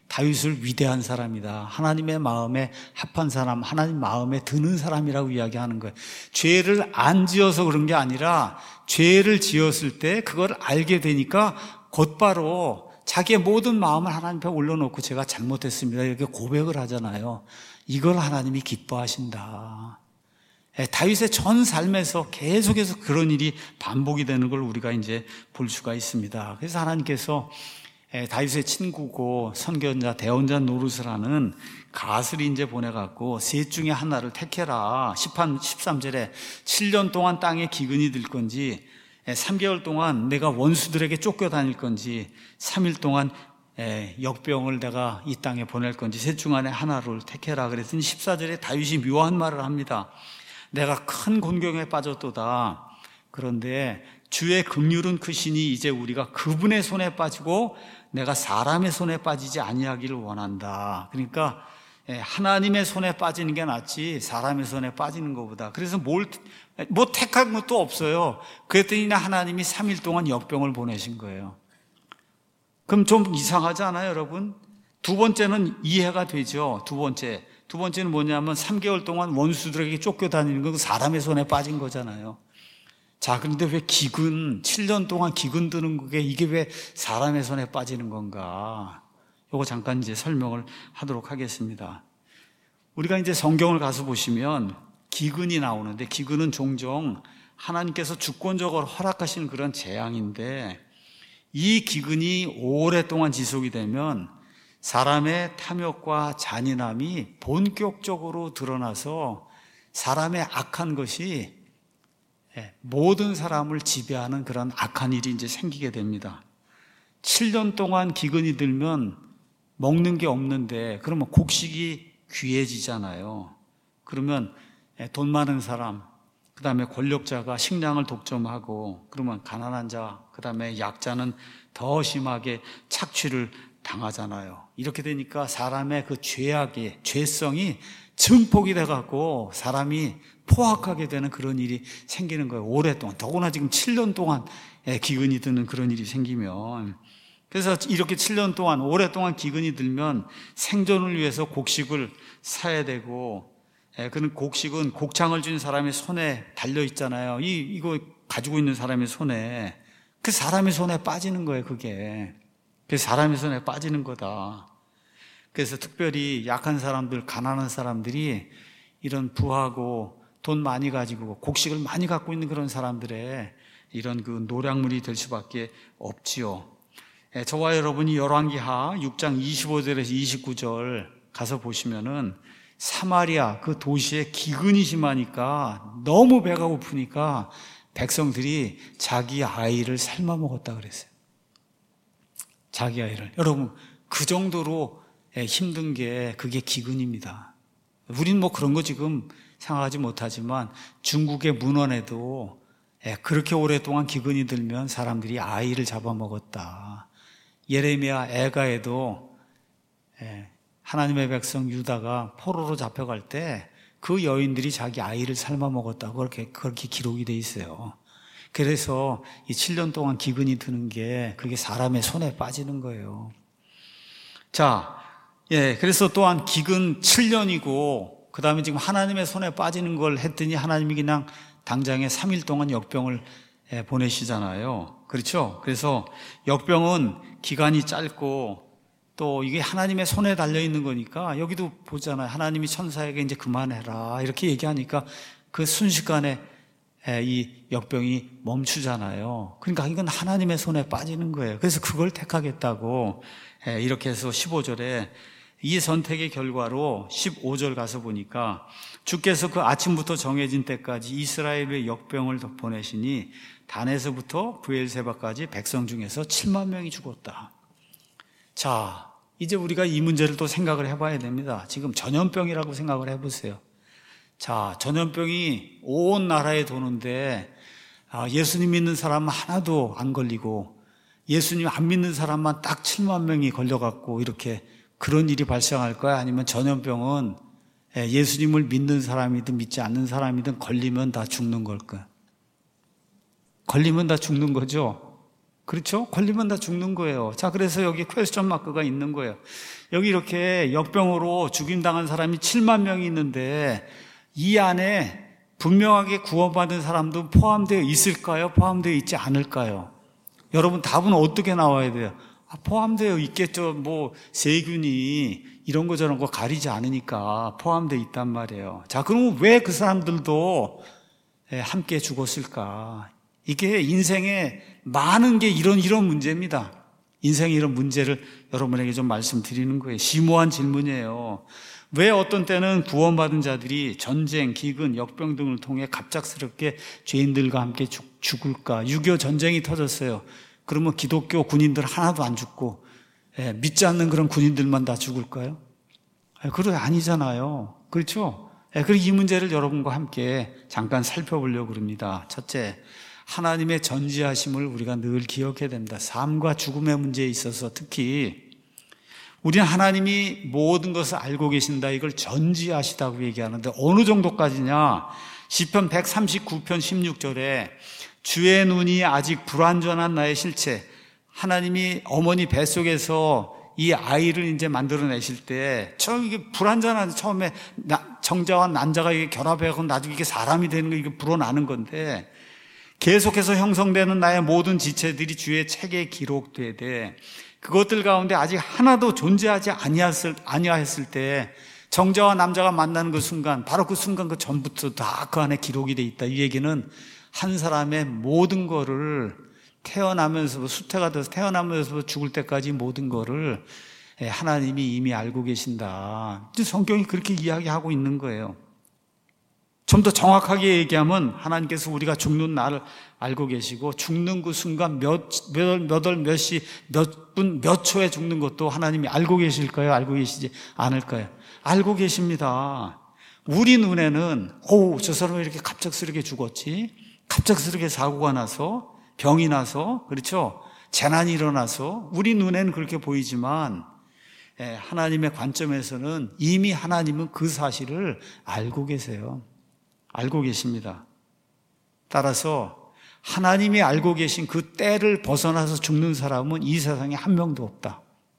다윗을 위대한 사람이다, 하나님의 마음에 합한 사람, 하나님 마음에 드는 사람이라고 이야기하는 거예요. 죄를 안 지어서 그런 게 아니라 죄를 지었을 때 그걸 알게 되니까 곧바로 자기의 모든 마음을 하나님 앞에 올려놓고 제가 잘못했습니다 이렇게 고백을 하잖아요. 이걸 하나님이 기뻐하신다. 다윗의 전 삶에서 계속해서 그런 일이 반복이 되는 걸 우리가 이제 볼 수가 있습니다. 그래서 하나님께서 다윗의 친구고 선견자 대언자 노릇을 하는 갓을 이제 보내갖고 셋 중에 하나를 택해라. 십삼, 십삼 절에 칠 년 동안 땅에 기근이 들 건지, 삼 개월 동안 내가 원수들에게 쫓겨다닐 건지, 삼 일 동안 역병을 내가 이 땅에 보낼 건지 셋 중 안에 하나를 택해라. 그랬더니 십사 절에 다윗이 묘한 말을 합니다. 내가 큰 곤경에 빠졌도다. 그런데 주의 긍휼은 크시니 이제 우리가 그분의 손에 빠지고 내가 사람의 손에 빠지지 아니하기를 원한다. 그러니까 하나님의 손에 빠지는 게 낫지 사람의 손에 빠지는 것보다. 그래서 뭘, 뭐 택한 것도 없어요. 그랬더니 하나님이 삼 일 동안 역병을 보내신 거예요. 그럼 좀 이상하지 않아요, 여러분? 두 번째는 이해가 되죠. 두 번째. 두 번째는 뭐냐면 삼 개월 동안 원수들에게 쫓겨다니는 건 사람의 손에 빠진 거잖아요. 자, 그런데 왜 기근, 칠 년 동안 기근 드는 그게 이게 왜 사람의 손에 빠지는 건가? 요거 잠깐 이제 설명을 하도록 하겠습니다. 우리가 이제 성경을 가서 보시면 기근이 나오는데, 기근은 종종 하나님께서 주권적으로 허락하시는 그런 재앙인데, 이 기근이 오랫동안 지속이 되면 사람의 탐욕과 잔인함이 본격적으로 드러나서 사람의 악한 것이 모든 사람을 지배하는 그런 악한 일이 이제 생기게 됩니다. 칠 년 동안 기근이 들면 먹는 게 없는데 그러면 곡식이 귀해지잖아요. 그러면 돈 많은 사람, 그 다음에 권력자가 식량을 독점하고, 그러면 가난한 자, 그 다음에 약자는 더 심하게 착취를 당하잖아요. 이렇게 되니까 사람의 그 죄악의 죄성이 증폭이 돼갖고 사람이 포악하게 되는 그런 일이 생기는 거예요. 오랫동안. 더구나 지금 칠 년 동안 기근이 드는 그런 일이 생기면. 그래서 이렇게 칠 년 동안 오랫동안 기근이 들면 생존을 위해서 곡식을 사야 되고, 그런 곡식은 곡창을 준 사람의 손에 달려 있잖아요. 이, 이거 가지고 있는 사람의 손에. 그 사람의 손에 빠지는 거예요, 그게. 그 사람의 손에 빠지는 거다. 그래서 특별히 약한 사람들, 가난한 사람들이 이런 부하고 돈 많이 가지고 곡식을 많이 갖고 있는 그런 사람들의 이런 그 노략물이 될 수밖에 없지요. 저와 여러분이 열왕기하 육 장 이십오 절에서 이십구 절 가서 보시면은 사마리아 그 도시에 기근이 심하니까 너무 배가 고프니까 백성들이 자기 아이를 삶아 먹었다 그랬어요. 자기 아이를. 여러분, 그 정도로 힘든 게 그게 기근입니다. 우린 뭐 그런 거 지금 생각하지 못하지만 중국의 문헌에도 그렇게 오랫동안 기근이 들면 사람들이 아이를 잡아먹었다. 예레미야 애가에도 하나님의 백성 유다가 포로로 잡혀갈 때 그 여인들이 자기 아이를 삶아 먹었다고 그렇게, 그렇게 기록이 돼 있어요. 그래서 이 칠 년 동안 기근이 드는 게 그게 사람의 손에 빠지는 거예요. 자, 예, 그래서 또한 기근 칠 년이고, 그 다음에 지금 하나님의 손에 빠지는 걸 했더니 하나님이 그냥 당장에 삼 일 동안 역병을 보내시잖아요. 그렇죠? 그래서 역병은 기간이 짧고, 또 이게 하나님의 손에 달려있는 거니까, 여기도 보잖아요. 하나님이 천사에게 이제 그만해라 이렇게 얘기하니까 그 순식간에 이 역병이 멈추잖아요. 그러니까 이건 하나님의 손에 빠지는 거예요. 그래서 그걸 택하겠다고 이렇게 해서 십오 절에 이 선택의 결과로 십오 절 가서 보니까 주께서 그 아침부터 정해진 때까지 이스라엘의 역병을 보내시니 단에서부터 브엘세바까지 백성 중에서 칠만 명이 죽었다. 자, 이제 우리가 이 문제를 또 생각을 해봐야 됩니다. 지금 전염병이라고 생각을 해보세요. 자, 전염병이 온 나라에 도는데 예수님 믿는 사람은 하나도 안 걸리고 예수님 안 믿는 사람만 딱 칠만 명이 걸려갖고 이렇게 그런 일이 발생할 거야? 아니면 전염병은 예수님을 믿는 사람이든 믿지 않는 사람이든 걸리면 다 죽는 걸까? 걸리면 다 죽는 거죠? 그렇죠? 걸리면 다 죽는 거예요. 자, 그래서 여기 퀘스천 마크가 있는 거예요. 여기 이렇게 역병으로 죽임당한 사람이 칠만 명이 있는데 이 안에 분명하게 구원받은 사람도 포함되어 있을까요? 포함되어 있지 않을까요? 여러분 답은 어떻게 나와야 돼요? 아, 포함되어 있겠죠. 뭐 세균이 이런 거 저런 거 가리지 않으니까 포함되어 있단 말이에요. 자, 그러면 왜 그 사람들도 함께 죽었을까? 이게 인생에 많은 게 이런 이런 문제입니다. 인생의 이런 문제를 여러분에게 좀 말씀드리는 거예요. 심오한 질문이에요. 왜 어떤 때는 구원받은 자들이 전쟁, 기근, 역병 등을 통해 갑작스럽게 죄인들과 함께 죽, 죽을까? 육이오 전쟁이 터졌어요. 그러면 기독교 군인들 하나도 안 죽고 예, 믿지 않는 그런 군인들만 다 죽을까요? 예, 그거 아니잖아요. 그렇죠? 예, 그리고 이 문제를 여러분과 함께 잠깐 살펴보려고 합니다. 첫째, 하나님의 전지하심을 우리가 늘 기억해야 됩니다. 삶과 죽음의 문제에 있어서 특히 우리는 하나님이 모든 것을 알고 계신다, 이걸 전지하시다고 얘기하는데 어느 정도까지냐? 시편 백삼십구 편 십육 절에 주의 눈이 아직 불완전한 나의 실체, 하나님이 어머니 뱃속에서 이 아이를 이제 만들어내실 때 처음 이게 불완전한, 처음에 정자와 난자가 이게 결합해서 나중에 이게 사람이 되는 거, 이게 불어나는 건데 계속해서 형성되는 나의 모든 지체들이 주의 책에 기록되되 그것들 가운데 아직 하나도 존재하지 아니했을, 아니했을 때 정자와 남자가 만나는 그 순간, 바로 그 순간 그 전부터 다 그 안에 기록이 돼 있다. 이 얘기는 한 사람의 모든 거를 태어나면서, 수태가 돼서 태어나면서 죽을 때까지 모든 거를 하나님이 이미 알고 계신다. 성경이 그렇게 이야기하고 있는 거예요. 좀 더 정확하게 얘기하면 하나님께서 우리가 죽는 날을 알고 계시고 죽는 그 순간 몇, 몇, 몇 월, 몇 시, 몇 분, 몇 초에 죽는 것도 하나님이 알고 계실까요? 알고 계시지 않을까요? 알고 계십니다. 우리 눈에는 오, 저 사람이 이렇게 갑작스럽게 죽었지? 갑작스럽게 사고가 나서, 병이 나서, 그렇죠? 재난이 일어나서 우리 눈에는 그렇게 보이지만 하나님의 관점에서는 이미 하나님은 그 사실을 알고 계세요. 알고 계십니다. 따라서 하나님이 알고 계신 그 때를 벗어나서 죽는 사람은 이 세상에 한 명도 없다.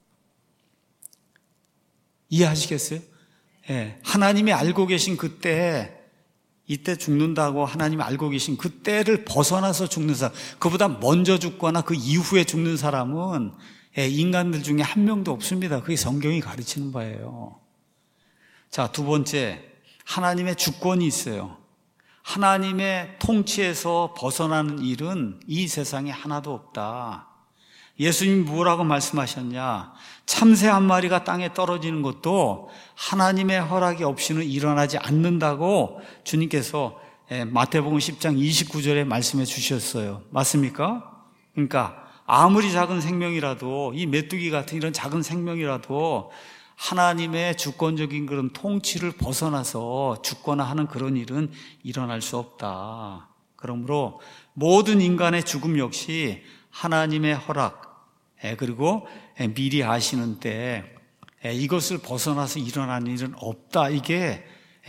이해하시겠어요? 예, 하나님이 알고 계신 그 때에, 이때 죽는다고 하나님이 알고 계신 그 때를 벗어나서 죽는 사람, 그보다 먼저 죽거나 그 이후에 죽는 사람은 예, 인간들 중에 한 명도 없습니다. 그게 성경이 가르치는 바예요. 자, 두 번째, 하나님의 주권이 있어요. 하나님의 통치에서 벗어나는 일은 이 세상에 하나도 없다. 예수님이 뭐라고 말씀하셨냐? 참새 한 마리가 땅에 떨어지는 것도 하나님의 허락이 없이는 일어나지 않는다고 주님께서 마태복음 십 장 이십구 절에 말씀해 주셨어요. 맞습니까? 그러니까 아무리 작은 생명이라도, 이 메뚜기 같은 이런 작은 생명이라도 하나님의 주권적인 그런 통치를 벗어나서 죽거나 하는 그런 일은 일어날 수 없다. 그러므로 모든 인간의 죽음 역시 하나님의 허락, 그리고 미리 아시는 때 이것을 벗어나서 일어나는 일은 없다. 이게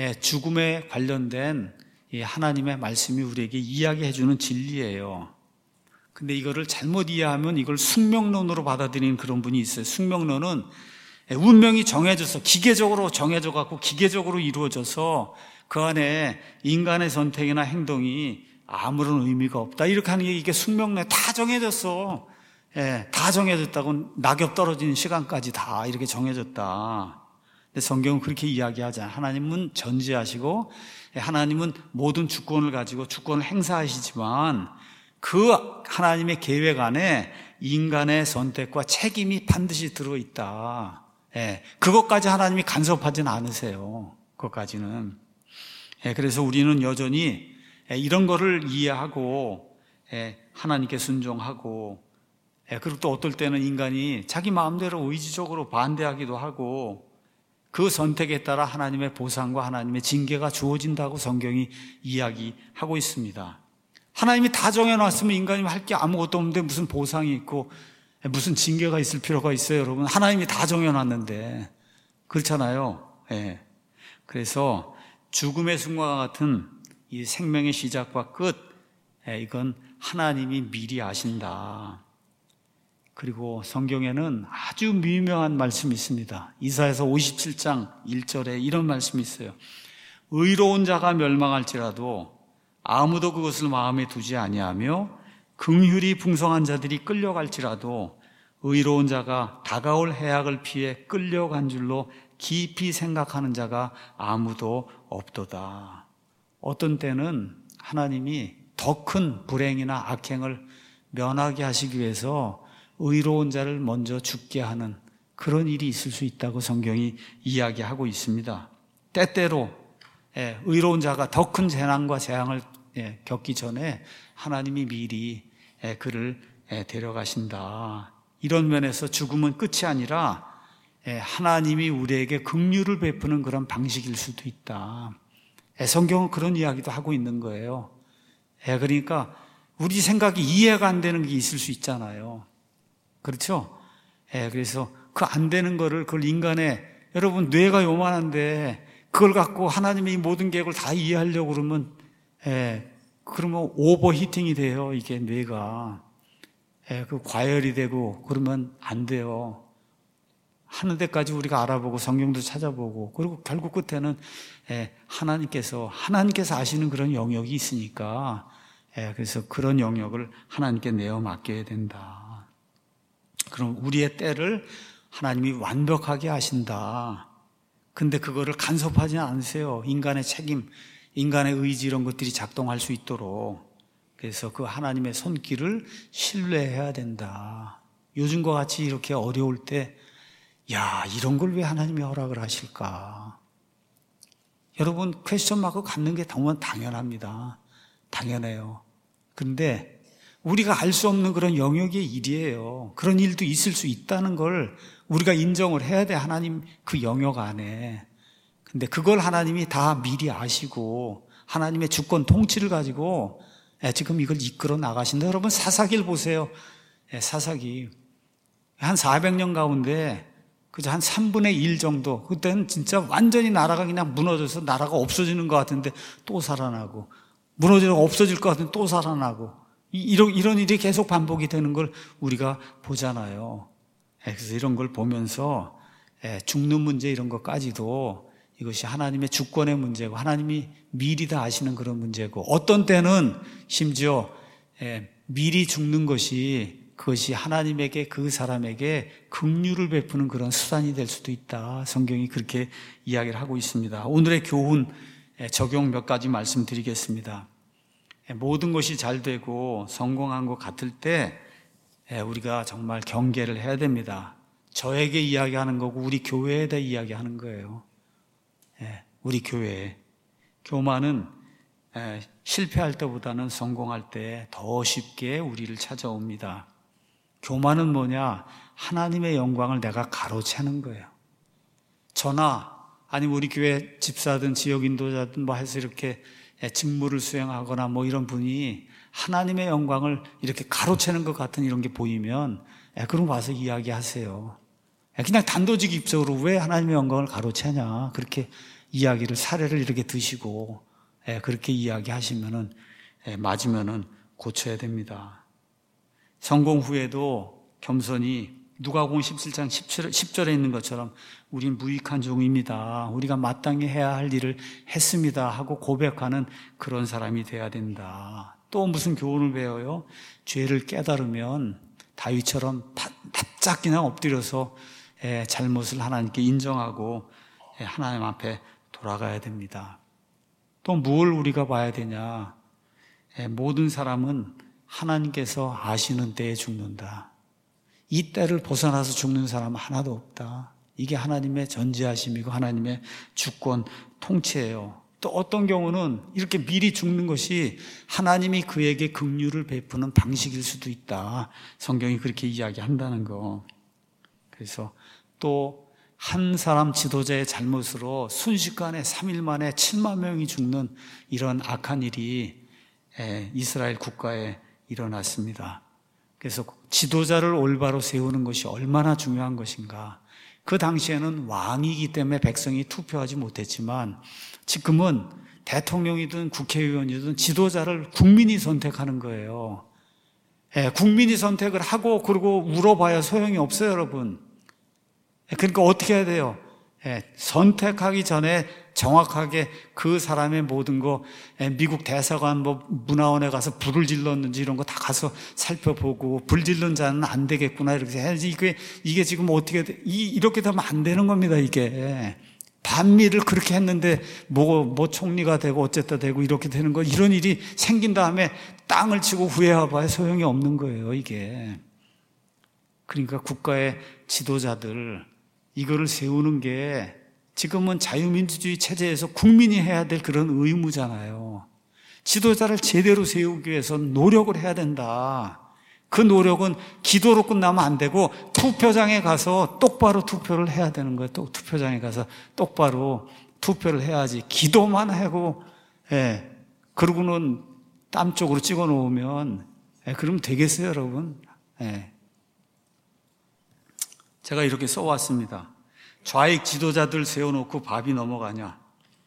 죽음에 관련된 하나님의 말씀이 우리에게 이야기해 주는 진리예요. 근데 이거를 잘못 이해하면 이걸 숙명론으로 받아들이는 그런 분이 있어요. 숙명론은 운명이 정해져서, 기계적으로 정해져 갖고 기계적으로 이루어져서 그 안에 인간의 선택이나 행동이 아무런 의미가 없다. 이렇게 하는 게 이게 숙명론에 다 정해졌어. 예, 다 정해졌다고, 낙엽 떨어지는 시간까지 다 이렇게 정해졌다. 근데 성경은 그렇게 이야기하잖아요. 하나님은 전지하시고 하나님은 모든 주권을 가지고 주권을 행사하시지만 그 하나님의 계획 안에 인간의 선택과 책임이 반드시 들어있다. 예, 그것까지 하나님이 간섭하지는 않으세요. 그것까지는. 예, 그래서 우리는 여전히 이런 거를 이해하고 예, 하나님께 순종하고 예, 그리고 또 어떨 때는 인간이 자기 마음대로 의지적으로 반대하기도 하고 그 선택에 따라 하나님의 보상과 하나님의 징계가 주어진다고 성경이 이야기하고 있습니다. 하나님이 다 정해놨으면 인간이 할 게 아무것도 없는데 무슨 보상이 있고 무슨 징계가 있을 필요가 있어요, 여러분. 하나님이 다 정해놨는데. 그렇잖아요. 예. 그래서 죽음의 순간과 같은 이 생명의 시작과 끝, 예, 이건 하나님이 미리 아신다. 그리고 성경에는 아주 미묘한 말씀이 있습니다. 이사야서 오십칠 장 일 절에 이런 말씀이 있어요. 의로운 자가 멸망할지라도 아무도 그것을 마음에 두지 아니하며 긍휼이 풍성한 자들이 끌려갈지라도 의로운 자가 다가올 해악을 피해 끌려간 줄로 깊이 생각하는 자가 아무도 없도다. 어떤 때는 하나님이 더 큰 불행이나 악행을 면하게 하시기 위해서 의로운 자를 먼저 죽게 하는 그런 일이 있을 수 있다고 성경이 이야기하고 있습니다. 때때로 의로운 자가 더 큰 재난과 재앙을 겪기 전에 하나님이 미리 그를 데려가신다. 이런 면에서 죽음은 끝이 아니라 하나님이 우리에게 긍휼을 베푸는 그런 방식일 수도 있다. 성경은 그런 이야기도 하고 있는 거예요. 그러니까 우리 생각이 이해가 안 되는 게 있을 수 있잖아요. 그렇죠? 그래서 그 안 되는 거를 그걸 인간의 여러분 뇌가 요만한데 그걸 갖고 하나님의 모든 계획을 다 이해하려고 그러면 그러면 오버히팅이 돼요. 이게 뇌가 그 과열이 되고 그러면 안 돼요. 하는 데까지 우리가 알아보고 성경도 찾아보고 그리고 결국 끝에는 하나님께서 하나님께서 아시는 그런 영역이 있으니까 그래서 그런 영역을 하나님께 내어 맡겨야 된다. 그럼 우리의 때를 하나님이 완벽하게 아신다. 근데 그거를 간섭하지 않으세요. 인간의 책임, 인간의 의지 이런 것들이 작동할 수 있도록. 그래서 그 하나님의 손길을 신뢰해야 된다. 요즘과 같이 이렇게 어려울 때 야, 이런 걸 왜 하나님이 허락을 하실까? 여러분, 퀘스천 마크 갖는 게 정말 당연합니다. 당연해요. 그런데 우리가 알 수 없는 그런 영역의 일이에요. 그런 일도 있을 수 있다는 걸 우리가 인정을 해야 돼, 하나님 그 영역 안에. 근데 그걸 하나님이 다 미리 아시고 하나님의 주권 통치를 가지고 지금 이걸 이끌어 나가신다. 여러분, 사사기를 보세요. 사사기. 한 사백 년 가운데 그저 한 삼분의 일 정도. 그때는 진짜 완전히 나라가 그냥 무너져서 나라가 없어지는 것 같은데 또 살아나고, 무너져서 없어질 것 같은데 또 살아나고, 이런, 이런 일이 계속 반복이 되는 걸 우리가 보잖아요. 그래서 이런 걸 보면서 죽는 문제 이런 것까지도 이것이 하나님의 주권의 문제고 하나님이 미리 다 아시는 그런 문제고, 어떤 때는 심지어 미리 죽는 것이 그것이 하나님에게 그 사람에게 긍휼을 베푸는 그런 수단이 될 수도 있다. 성경이 그렇게 이야기를 하고 있습니다. 오늘의 교훈 적용 몇 가지 말씀드리겠습니다. 모든 것이 잘 되고 성공한 것 같을 때 우리가 정말 경계를 해야 됩니다. 저에게 이야기하는 거고 우리 교회에 대해 이야기하는 거예요. 우리 교회. 교만은 실패할 때보다는 성공할 때 더 쉽게 우리를 찾아옵니다. 교만은 뭐냐? 하나님의 영광을 내가 가로채는 거예요. 저나 아니면 우리 교회 집사든 지역 인도자든 뭐 해서 이렇게 직무를 수행하거나 뭐 이런 분이 하나님의 영광을 이렇게 가로채는 것 같은 이런 게 보이면 그럼 와서 이야기하세요. 그냥 단도직입적으로 왜 하나님의 영광을 가로채냐 그렇게 이야기를 사례를 이렇게 드시고 그렇게 이야기하시면은 맞으면은 고쳐야 됩니다. 성공 후에도 겸손히 누가복음 십칠 장 십 절에 있는 것처럼 우린 무익한 종입니다. 우리가 마땅히 해야 할 일을 했습니다 하고 고백하는 그런 사람이 돼야 된다. 또 무슨 교훈을 배워요? 죄를 깨달으면 다윗처럼 납작 그냥 엎드려서 잘못을 하나님께 인정하고 하나님 앞에 돌아가야 됩니다. 또 뭘 우리가 봐야 되냐? 모든 사람은 하나님께서 아시는 때에 죽는다. 이 때를 벗어나서 죽는 사람은 하나도 없다. 이게 하나님의 전지하심이고 하나님의 주권 통치예요. 또 어떤 경우는 이렇게 미리 죽는 것이 하나님이 그에게 긍휼을 베푸는 방식일 수도 있다. 성경이 그렇게 이야기한다는 거. 그래서 또 한 사람 지도자의 잘못으로 순식간에 삼 일 만에 칠만 명이 죽는 이런 악한 일이 이스라엘 국가에 일어났습니다. 그래서 지도자를 올바로 세우는 것이 얼마나 중요한 것인가. 그 당시에는 왕이기 때문에 백성이 투표하지 못했지만 지금은 대통령이든 국회의원이든 지도자를 국민이 선택하는 거예요. 예, 국민이 선택을 하고 그리고 울어봐야 소용이 없어요, 여러분. 예, 그러니까 어떻게 해야 돼요? 예, 선택하기 전에 정확하게 그 사람의 모든 거, 예, 미국 대사관 뭐 문화원에 가서 불을 질렀는지 이런 거 다 가서 살펴보고, 불 질른 자는 안 되겠구나 이렇게 해야지. 이게 이게 지금 어떻게 돼? 이 이렇게 되면 안 되는 겁니다. 이게 예. 반미를 그렇게 했는데 뭐, 뭐 총리가 되고 어쨌다 되고 이렇게 되는 거, 이런 일이 생긴 다음에 땅을 치고 후회해봐야 소용이 없는 거예요, 이게. 그러니까 국가의 지도자들 이거를 세우는 게 지금은 자유민주주의 체제에서 국민이 해야 될 그런 의무잖아요. 지도자를 제대로 세우기 위해서 노력을 해야 된다. 그 노력은 기도로 끝나면 안 되고 투표장에 가서 똑바로 투표를 해야 되는 거예요. 또 투표장에 가서 똑바로 투표를 해야지. 기도만 하고, 예, 그러고는 땀 쪽으로 찍어 놓으면, 예, 그러면 되겠어요, 여러분? 예. 제가 이렇게 써왔습니다. 좌익 지도자들 세워놓고 밥이 넘어가냐?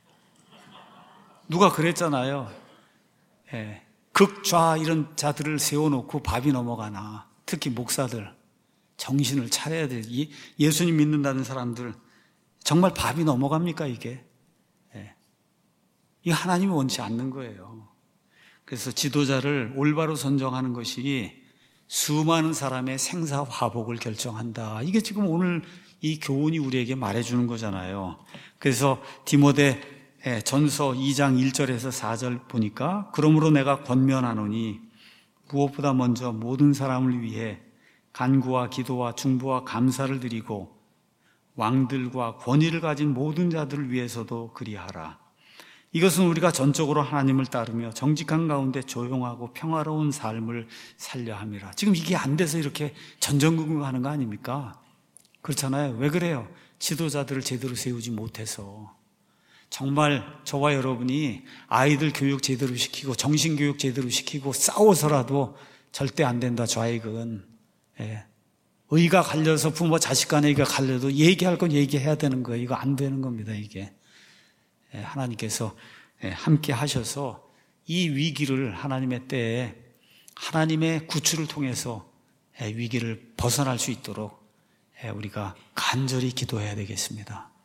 누가 그랬잖아요. 예. 극좌 이런 자들을 세워놓고 밥이 넘어가나. 특히 목사들 정신을 차려야 돼. 예수님 믿는다는 사람들 정말 밥이 넘어갑니까 이게? 예. 이게 하나님이 원치 않는 거예요. 그래서 지도자를 올바로 선정하는 것이 수많은 사람의 생사화복을 결정한다. 이게 지금 오늘 이 교훈이 우리에게 말해주는 거잖아요. 그래서 디모데 전서 이 장 일 절에서 사 절 보니까, 그러므로 내가 권면하노니 무엇보다 먼저 모든 사람을 위해 간구와 기도와 중보와 감사를 드리고 왕들과 권위를 가진 모든 자들을 위해서도 그리하라. 이것은 우리가 전적으로 하나님을 따르며 정직한 가운데 조용하고 평화로운 삶을 살려 함이라. 지금 이게 안 돼서 이렇게 전전긍긍하는 거 아닙니까? 그렇잖아요. 왜 그래요? 지도자들을 제대로 세우지 못해서. 정말 저와 여러분이 아이들 교육 제대로 시키고 정신교육 제대로 시키고 싸워서라도 절대 안 된다, 좌익은. 예. 의가 갈려서 부모 자식 간에 의가 갈려도 얘기할 건 얘기해야 되는 거예요. 이거 안 되는 겁니다, 이게. 예, 하나님께서 예, 함께 하셔서 이 위기를 하나님의 때에 하나님의 구출을 통해서 예, 위기를 벗어날 수 있도록 예, 우리가 간절히 기도해야 되겠습니다.